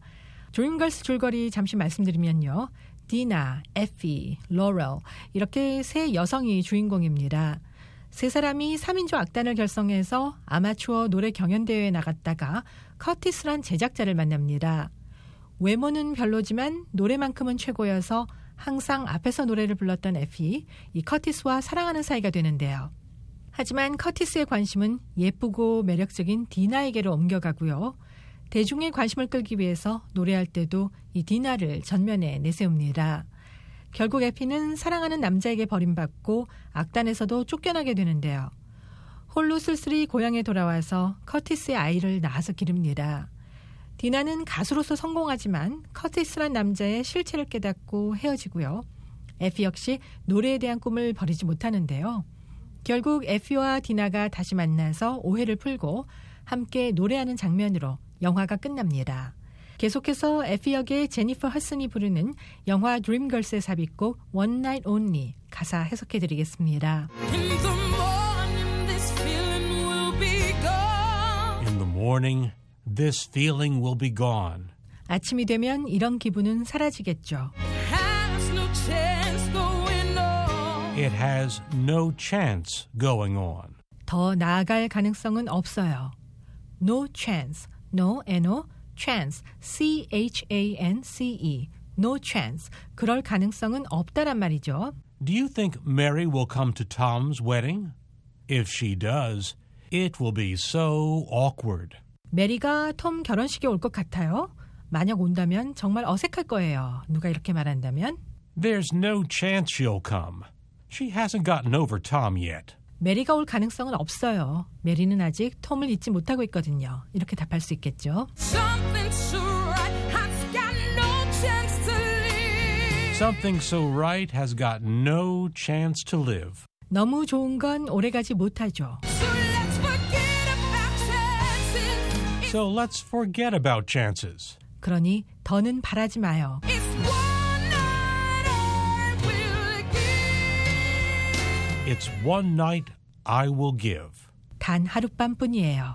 드림걸스 줄거리 잠시 말씀드리면요. 디나, 에피, 로렐 이렇게 세 여성이 주인공입니다. 세 사람이 3인조 악단을 결성해서 아마추어 노래 경연대회에 나갔다가 커티스란 제작자를 만납니다. 외모는 별로지만 노래만큼은 최고여서 항상 앞에서 노래를 불렀던 에피, 이 커티스와 사랑하는 사이가 되는데요. 하지만 커티스의 관심은 예쁘고 매력적인 디나에게로 옮겨가고요. 대중의 관심을 끌기 위해서 노래할 때도 이 디나를 전면에 내세웁니다. 결국 에피는 사랑하는 남자에게 버림받고 악단에서도 쫓겨나게 되는데요. 홀로 쓸쓸히 고향에 돌아와서 커티스의 아이를 낳아서 기릅니다. 디나는 가수로서 성공하지만 커티스란 남자의 실체를 깨닫고 헤어지고요. 에피 역시 노래에 대한 꿈을 버리지 못하는데요. 결국 에피와 디나가 다시 만나서 오해를 풀고 함께 노래하는 장면으로 영화가 끝납니다. 계속해서 에피 역의 제니퍼 허슨이 부르는 영화 드림걸스의 삽입곡 One Night Only 가사 해석해드리겠습니다. In the morning, this feeling will be gone. In the morning, this feeling will be gone. 아침이 되면 이런 기분은 사라지겠죠. Has no chance going on. It has no chance going on. 더 나아갈 가능성은 없어요. No chance, no, N-O, chance, C-H-A-N-C-E, no chance. 그럴 가능성은 없다란 말이죠. Do you think Mary will come to Tom's wedding? If she does, it will be so awkward. 메리가 톰 결혼식에 올 것 같아요. 만약 온다면 정말 어색할 거예요. 누가 이렇게 말한다면? There's no chance she'll come. She hasn't gotten over Tom yet. 메리가 올 가능성은 없어요. 메리는 아직 톰을 잊지 못하고 있거든요. 이렇게 답할 수 있겠죠. Something so right has got no chance to live. Something so right has got no chance to live. 너무 좋은 건 오래가지 못하죠. So let's forget about chances. So let's forget about chances. 그러니 더는 바라지 마요. It's one night I will give. It's one night I will give. 단 하룻밤뿐이에요.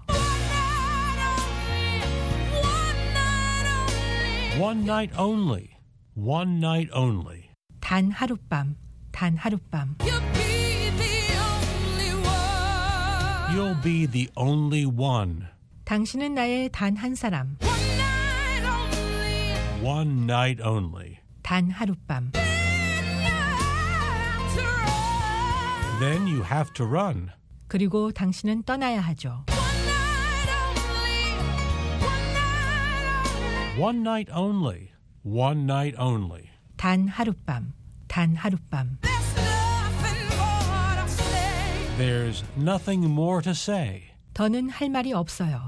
One night only. One night only. 단 하룻밤, 단 하룻밤. You'll be the only one. You'll be the only one. 당신은 나의 단 한 사람, One night only. One night only. 단 하룻밤. Then you have to run. 그리고 당신은 떠나야 하죠. One night only. One night only. 단 하룻밤, 단 하룻밤. There's nothing more to say. 더는 할 말이 없어요.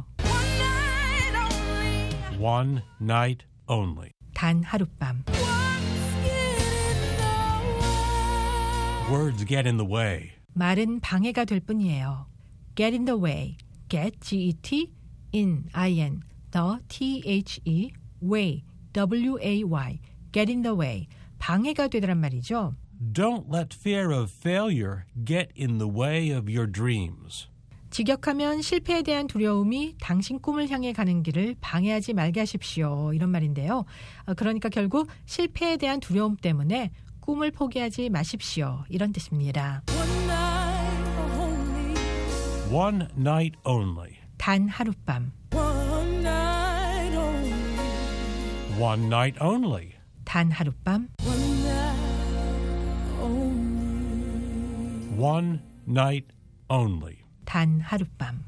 One night only. 단 하룻밤. Words get in the way. 말은 방해가 될 뿐이에요. Get in the way. Get, G-E-T, in, I-N, the, T-H-E, way, W-A-Y. Get in the way. 방해가 되더란 말이죠. Don't let fear of failure get in the way of your dreams. 직역하면 실패에 대한 두려움이 당신 꿈을 향해 가는 길을 방해하지 말게 하십시오. 이런 말인데요. 그러니까 결국 실패에 대한 두려움 때문에 꿈을 포기하지 마십시오. 이런 뜻입니다. One night only. 단 하룻밤. One night only. One night only. 단 하룻밤. One night only. One night only. 단 하룻밤.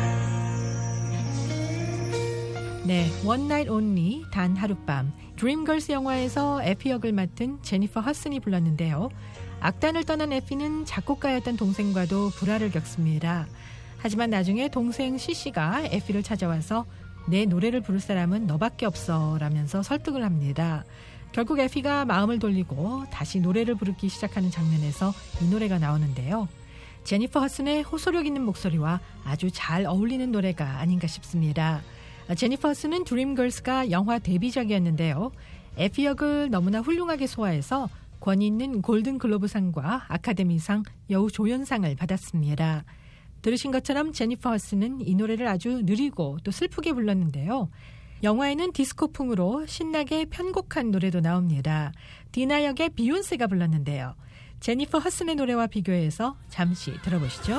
네, One Night Only, 단 하룻밤. 드림걸스 영화에서 에피 역을 맡은 제니퍼 허슨이 불렀는데요. 악단을 떠난 에피는 작곡가였던 동생과도 불화를 겪습니다. 하지만 나중에 동생 시시가 에피를 찾아와서 내 노래를 부를 사람은 너밖에 없어 라면서 설득을 합니다. 결국 에피가 마음을 돌리고 다시 노래를 부르기 시작하는 장면에서 이 노래가 나오는데요. 제니퍼 허슨의 호소력 있는 목소리와 아주 잘 어울리는 노래가 아닌가 싶습니다. 제니퍼 허슨은 드림걸스가 영화 데뷔작이었는데요. 에피 역을 너무나 훌륭하게 소화해서 권위 있는 골든글로브상과 아카데미상 여우조연상을 받았습니다. 들으신 것처럼 제니퍼 허슨은 이 노래를 아주 느리고 또 슬프게 불렀는데요. 영화에는 디스코풍으로 신나게 편곡한 노래도 나옵니다. 디나 역의 비욘세가 불렀는데요. 제니퍼 허슨의 노래와 비교해서 잠시 들어보시죠.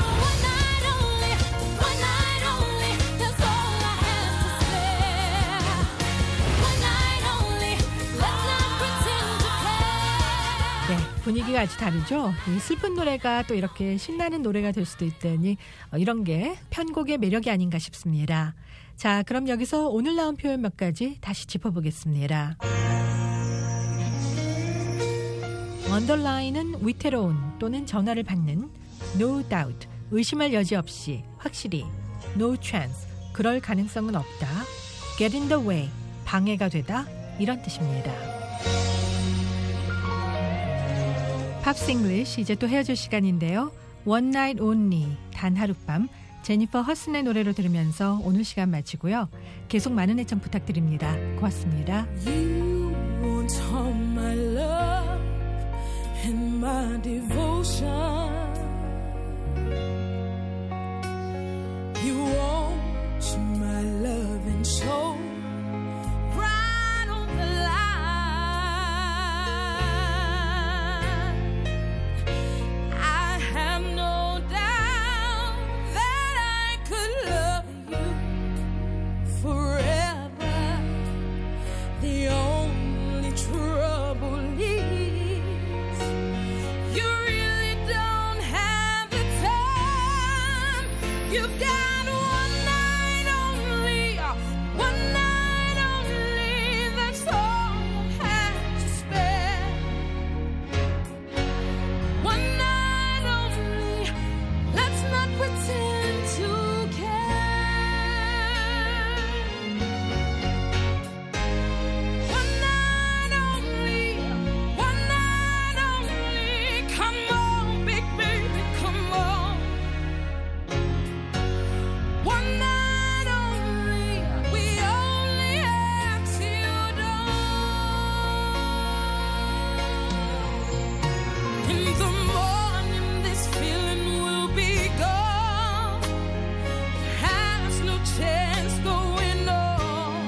네, 분위기가 아주 다르죠. 이 슬픈 노래가 또 이렇게 신나는 노래가 될 수도 있다니 이런 게 편곡의 매력이 아닌가 싶습니다. 자, 그럼 여기서 오늘 나온 표현 몇 가지 다시 짚어보겠습니다. underline은 위태로운 또는 전화를 받는, no doubt, 의심할 여지 없이, 확실히, no chance, 그럴 가능성은 없다, get in the way, 방해가 되다, 이런 뜻입니다. 팝스 잉글리쉬 이제 또 헤어질 시간인데요. One Night Only, 단 하룻밤, 제니퍼 허슨의 노래로 들으면서 오늘 시간 마치고요. 계속 많은 애청 부탁드립니다. 고맙습니다. You want all my love and my devotion. You want my love and soul right on the line. I have no doubt that I could love you forever. The only trouble is you really don't have the time. You've got one night only, one night only. That's all you have to spare. One night only. Let's not pretend to care. One night only, one night only. Come on, big baby, come on. One night only, we only have till dawn. In the morning, this feeling will be gone. It has no chance going on.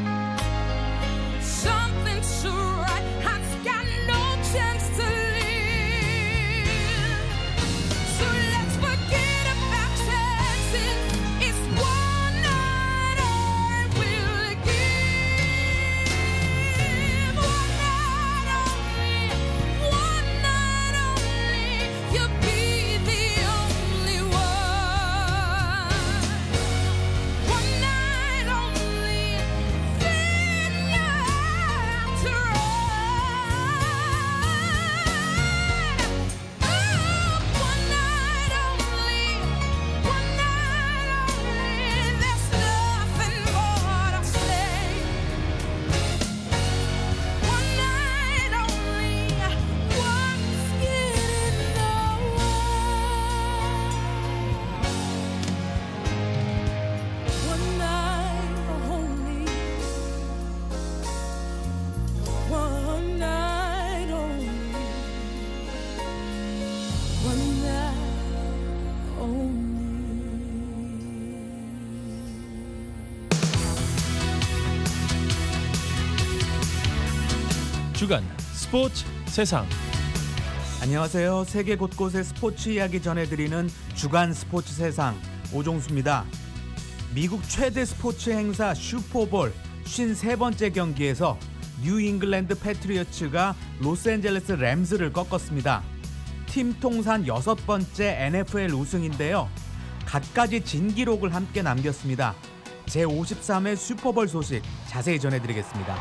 Something so right has got no chance to live. So let's forget about chances. It's one night I will give. One night only, one night only. You'll be the only one. One night only, then you have to run. Oh, one night only, one night only. There's nothing more to say. One night only, one's getting one night only, one night only, one night only. 주간 스포츠 세상. 안녕하세요. 세계 곳곳의 스포츠 이야기 전해드리는 주간 스포츠 세상 오종수입니다. 미국 최대 스포츠 행사 슈퍼볼 53번째 경기에서 뉴 잉글랜드 패트리어츠가 로스앤젤레스 램스를 꺾었습니다. 팀 통산 6번째 NFL 우승인데요. 갖가지 진기록을 함께 남겼습니다. 제53회 슈퍼볼 소식 자세히 전해드리겠습니다.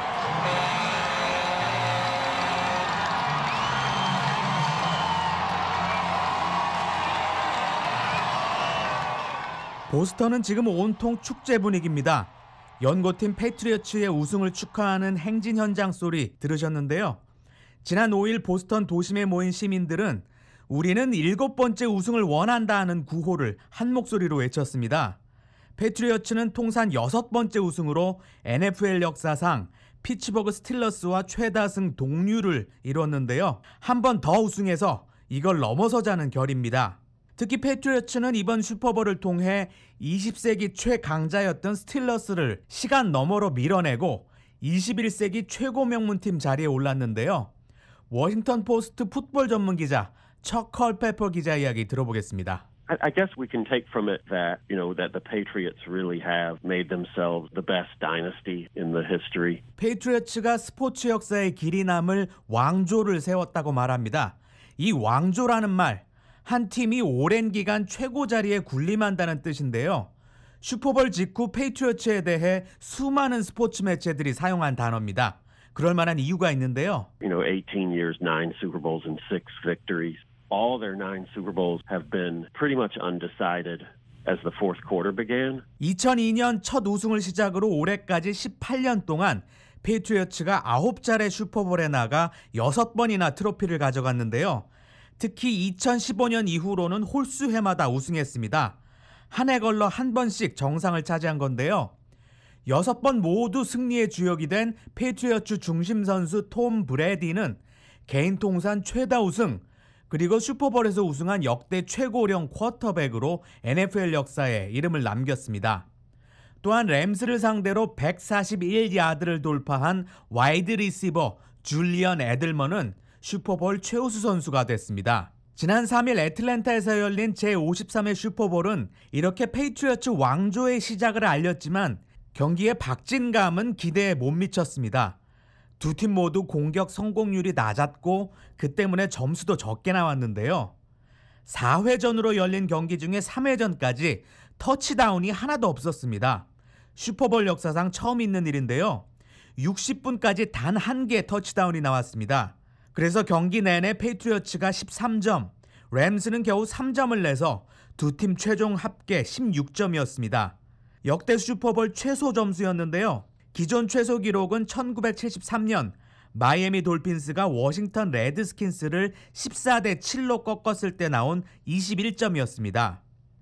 보스턴은 지금 온통 축제 분위기입니다. 연고팀 패트리어츠의 우승을 축하하는 행진 현장 소리 들으셨는데요. 지난 5일 보스턴 도심에 모인 시민들은 우리는 7번째 우승을 원한다는 구호를 한 목소리로 외쳤습니다. 패트리어츠는 통산 6번째 우승으로 NFL 역사상 피츠버그 스틸러스와 최다승 동률을 이뤘는데요. 한 번 더 우승해서 이걸 넘어서자는 결입니다. 특히 패트리어츠는 이번 슈퍼볼을 통해 20세기 최강자였던 스틸러스를 시간 너머로 밀어내고 21세기 최고 명문팀 자리에 올랐는데요. 워싱턴 포스트 풋볼 전문 기자 척 컬페퍼 기자 이야기 들어보겠습니다. I guess we can take from it that, that the Patriots really have made themselves the best dynasty in the history. 페이트리어츠가 스포츠 역사의 길이 남을 왕조를 세웠다고 말합니다. 이 왕조라는 말, 한 팀이 오랜 기간 최고 자리에 군림한다는 뜻인데요. 슈퍼볼 직후 페이트리어츠에 대해 수많은 스포츠 매체들이 사용한 단어입니다. 그럴 만한 이유가 있는데요. 18 years, 9 Super Bowls and 6 victories. All their 9 Super Bowls have been pretty much undecided as the fourth quarter began. 2002년 첫 우승을 시작으로 올해까지 18년 동안 페이트리어츠가 9차례 슈퍼볼에 나가 6번이나 트로피를 가져갔는데요. 특히 2015년 이후로는 홀수 해마다 우승했습니다. 한 해 걸러 한 번씩 정상을 차지한 건데요. 6번 모두 승리의 주역이 된 페이트리어츠 중심 선수 톰 브래디는 개인 통산 최다 우승, 그리고 슈퍼볼에서 우승한 역대 최고령 쿼터백으로 NFL 역사에 이름을 남겼습니다. 또한 램스를 상대로 141야드를 돌파한 와이드 리시버 줄리언 에들먼은 슈퍼볼 최우수 선수가 됐습니다. 지난 3일 애틀랜타에서 열린 제53회 슈퍼볼은 이렇게 페이트리어츠 왕조의 시작을 알렸지만 경기의 박진감은 기대에 못 미쳤습니다. 두 팀 모두 공격 성공률이 낮았고 그 때문에 점수도 적게 나왔는데요. 4회전으로 열린 경기 중에 3회전까지 터치다운이 하나도 없었습니다. 슈퍼볼 역사상 처음 있는 일인데요. 60분까지 단 한 개의 터치다운이 나왔습니다. 그래서 경기 내내 페이트리어츠가 13점, 램스는 겨우 3점을 내서 두 팀 최종 합계 16점이었습니다. 역대 슈퍼볼 최소 점수였는데요. 기존 최소 기록은 1973년 마이애미 돌핀스가 워싱턴 레드스킨스를 14대 7로 꺾었을 때 나온 21점이었습니다.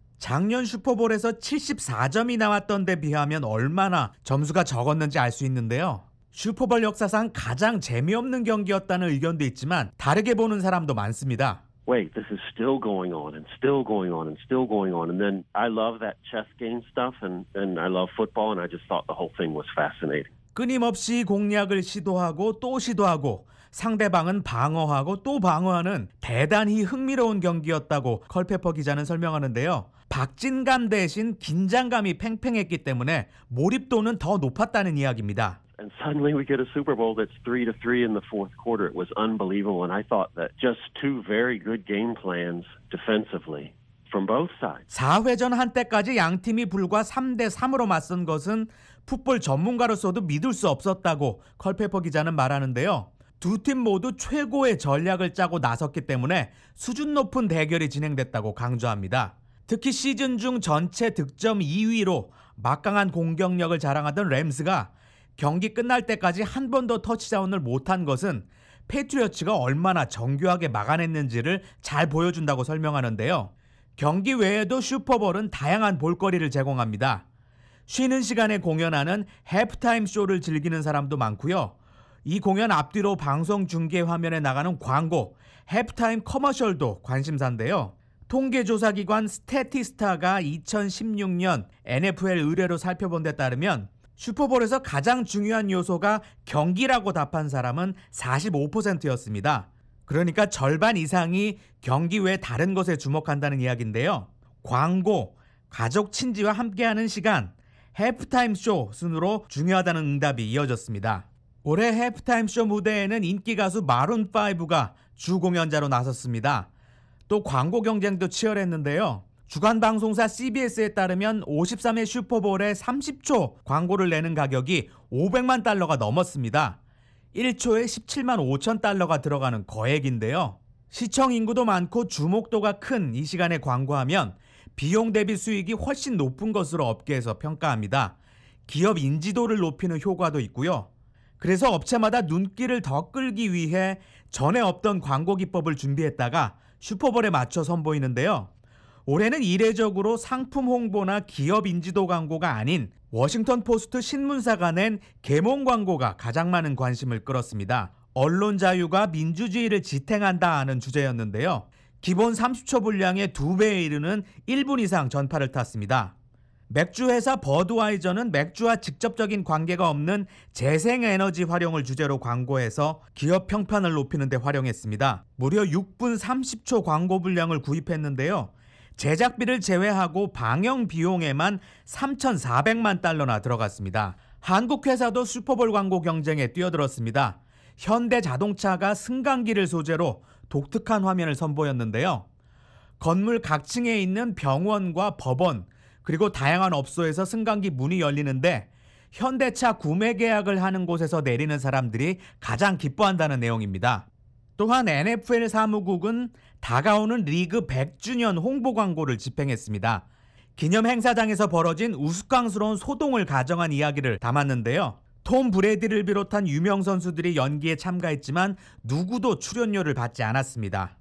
작년 슈퍼볼에서 74점이 나왔던 데 비하면 얼마나 점수가 적었는지 알 수 있는데요. 슈퍼볼 역사상 가장 재미없는 경기였다는 의견도 있지만 다르게 보는 사람도 많습니다. Wait, this is still going on and still going on and still going on. And then I love that chess game stuff and I love football and I just thought the whole thing was fascinating. 끊임없이 공략을 시도하고 또 시도하고 상대방은 방어하고 또 방어하는 대단히 흥미로운 경기였다고 컬페퍼 기자는 설명하는데요. 박진감 대신 긴장감이 팽팽했기 때문에 몰입도는 더 높았다는 이야기입니다. And suddenly we get a Super Bowl that's 3-3 in the fourth quarter. It was unbelievable. And I thought that just two very good game plans defensively from both sides. 4회전 한때까지 양팀이 불과 3대3으로 맞선 것은 풋볼 전문가로서도 믿을 수 없었다고 컬페퍼 기자는 말하는데요. 두 팀 모두 최고의 전략을 짜고 나섰기 때문에 수준 높은 대결이 진행됐다고 강조합니다. 특히 시즌 중 전체 득점 2위로 막강한 공격력을 자랑하던 램스가 경기 끝날 때까지 한 번도 터치다운을 못한 것은 페이트리어츠가 얼마나 정교하게 막아냈는지를 잘 보여준다고 설명하는데요. 경기 외에도 슈퍼볼은 다양한 볼거리를 제공합니다. 쉬는 시간에 공연하는 해프타임 쇼를 즐기는 사람도 많고요. 이 공연 앞뒤로 방송 중계 화면에 나가는 광고, 해프타임 커머셜도 관심사인데요. 통계조사기관 스태티스타가 2016년 NFL 의뢰로 살펴본 데 따르면 슈퍼볼에서 가장 중요한 요소가 경기라고 답한 사람은 45%였습니다. 그러니까 절반 이상이 경기 외 다른 것에 주목한다는 이야기인데요. 광고, 가족 친지와 함께하는 시간, 해프타임 쇼 순으로 중요하다는 응답이 이어졌습니다. 올해 해프타임 쇼 무대에는 인기 가수 마룬5가 주 공연자로 나섰습니다. 또 광고 경쟁도 치열했는데요. 주간 방송사 CBS에 따르면 53회 슈퍼볼에 30초 광고를 내는 가격이 500만 달러가 넘었습니다. 1초에 17만 5천 달러가 들어가는 거액인데요. 시청 인구도 많고 주목도가 큰 이 시간에 광고하면 비용 대비 수익이 훨씬 높은 것으로 업계에서 평가합니다. 기업 인지도를 높이는 효과도 있고요. 그래서 업체마다 눈길을 더 끌기 위해 전에 없던 광고 기법을 준비했다가 슈퍼볼에 맞춰 선보이는데요. 올해는 이례적으로 상품 홍보나 기업 인지도 광고가 아닌 워싱턴 포스트 신문사가 낸 계몽 광고가 가장 많은 관심을 끌었습니다. 언론 자유가 민주주의를 지탱한다 하는 주제였는데요. 기본 30초 분량의 2배에 이르는 1분 이상 전파를 탔습니다. 맥주 회사 버드와이저는 맥주와 직접적인 관계가 없는 재생에너지 활용을 주제로 광고해서 기업 평판을 높이는 데 활용했습니다. 무려 6분 30초 광고 분량을 구입했는데요. 제작비를 제외하고 방영 비용에만 3,400만 달러나 들어갔습니다. 한국 회사도 슈퍼볼 광고 경쟁에 뛰어들었습니다. 현대자동차가 승강기를 소재로 독특한 화면을 선보였는데요. 건물 각 층에 있는 병원과 법원, 그리고 다양한 업소에서 승강기 문이 열리는데 현대차 구매 계약을 하는 곳에서 내리는 사람들이 가장 기뻐한다는 내용입니다. 또한 NFL 사무국은 다가오는 리그 100주년 홍보 광고를 집행했습니다. 기념 행사장에서 벌어진 우스꽝스러운 소동을 가정한 이야기를 담았는데요. 톰 브레디를 비롯한 유명 선수들이 연기에 참가했지만 누구도 출연료를 받지 않았습니다.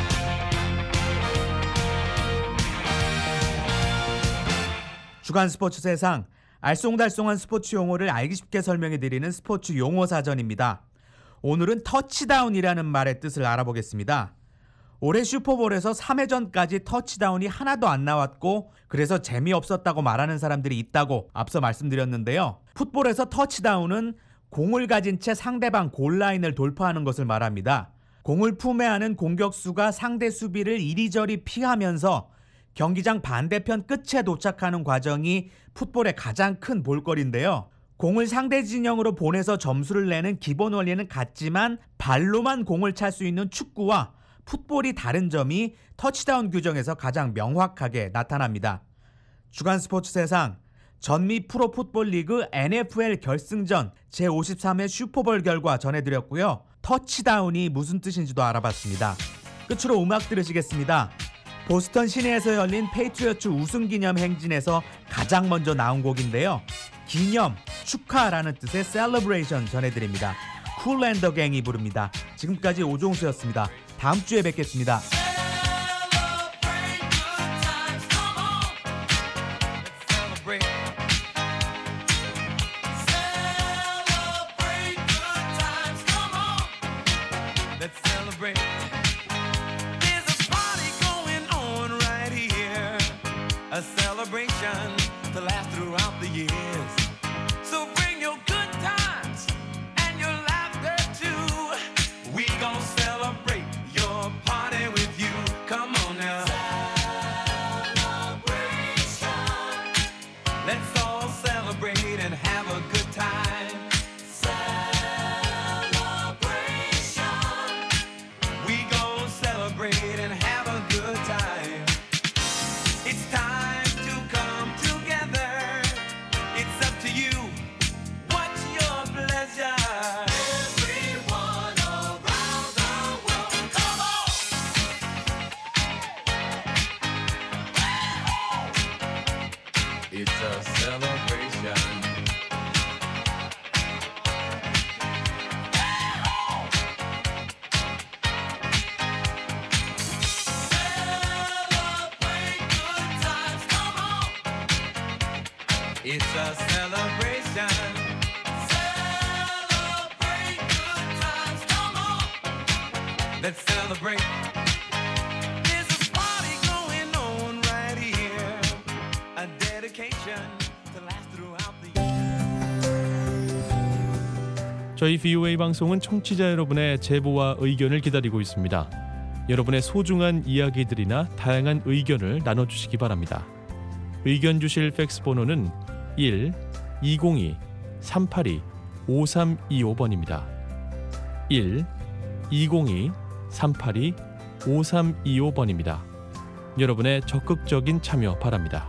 주간 스포츠 세상, 알쏭달쏭한 스포츠 용어를 알기 쉽게 설명해드리는 스포츠 용어 사전입니다. 오늘은 터치다운이라는 말의 뜻을 알아보겠습니다. 올해 슈퍼볼에서 3회전까지 터치다운이 하나도 안 나왔고 그래서 재미없었다고 말하는 사람들이 있다고 앞서 말씀드렸는데요. 풋볼에서 터치다운은 공을 가진 채 상대방 골라인을 돌파하는 것을 말합니다. 공을 품에 안은 공격수가 상대 수비를 이리저리 피하면서 경기장 반대편 끝에 도착하는 과정이 풋볼의 가장 큰 볼거리인데요. 공을 상대 진영으로 보내서 점수를 내는 기본 원리는 같지만 발로만 공을 찰 수 있는 축구와 풋볼이 다른 점이 터치다운 규정에서 가장 명확하게 나타납니다. 주간 스포츠 세상, 전미 프로 풋볼 리그 NFL 결승전 제53회 슈퍼볼 결과 전해드렸고요. 터치다운이 무슨 뜻인지도 알아봤습니다. 끝으로 음악 들으시겠습니다. 보스턴 시내에서 열린 페이트리어츠 우승 기념 행진에서 가장 먼저 나온 곡인데요. 기념, 축하라는 뜻의 셀러브레이션 전해드립니다. 쿨 앤 더 갱이 부릅니다. 지금까지 오종수였습니다. 다음 주에 뵙겠습니다. A celebration to last throughout the years. So bring your good times and your laughter too. We gon' celebrate your party with you. Come on now. Celebration. Let's all celebrate and have a good time. Celebration. We gon' celebrate and have a good time. It's time to come together. It's up to you. What's your pleasure? Everyone around the world, come on! It's a celebration. It's a celebration. Celebrate good times, come on. Let's celebrate. There's a party going on right here. A dedication to last throughout the year. 저희 VOA 방송은 청취자 여러분의 제보와 의견을 기다리고 있습니다. 여러분의 소중한 이야기들이나 다양한 의견을 나눠주시기 바랍니다. 의견 주실 팩스 번호는 1-202-382-5325번입니다. 1-202-382-5325번입니다. 여러분의 적극적인 참여 바랍니다.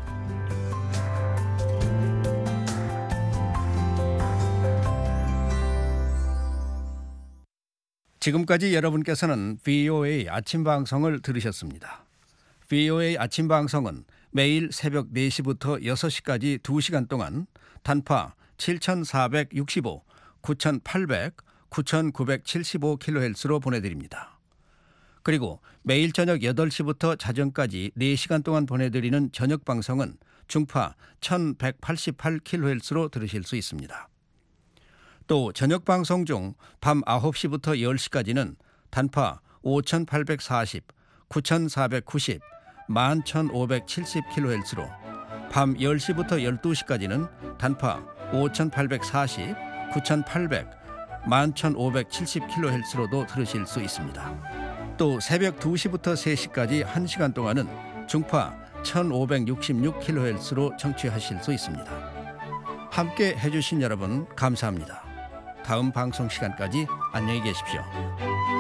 지금까지 여러분께서는 VOA 아침 방송을 들으셨습니다. VOA 아침 방송은 매일 새벽 4시부터 6시까지 2시간 동안 단파 7465, 9800, 9975kHz로 보내드립니다. 그리고 매일 저녁 8시부터 자정까지 4시간 동안 보내드리는 저녁 방송은 중파 1188kHz로 들으실 수 있습니다. 또 저녁 방송 중 밤 9시부터 10시까지는 단파 5840, 9,490, 11,570kHz로 밤 10시부터 12시까지는 단파 5,840, 9,800, 11,570kHz로도 들으실 수 있습니다. 또 새벽 2시부터 3시까지 1시간 동안은 중파 1,566kHz로 청취하실 수 있습니다. 함께 해주신 여러분 감사합니다. 다음 방송 시간까지 안녕히 계십시오.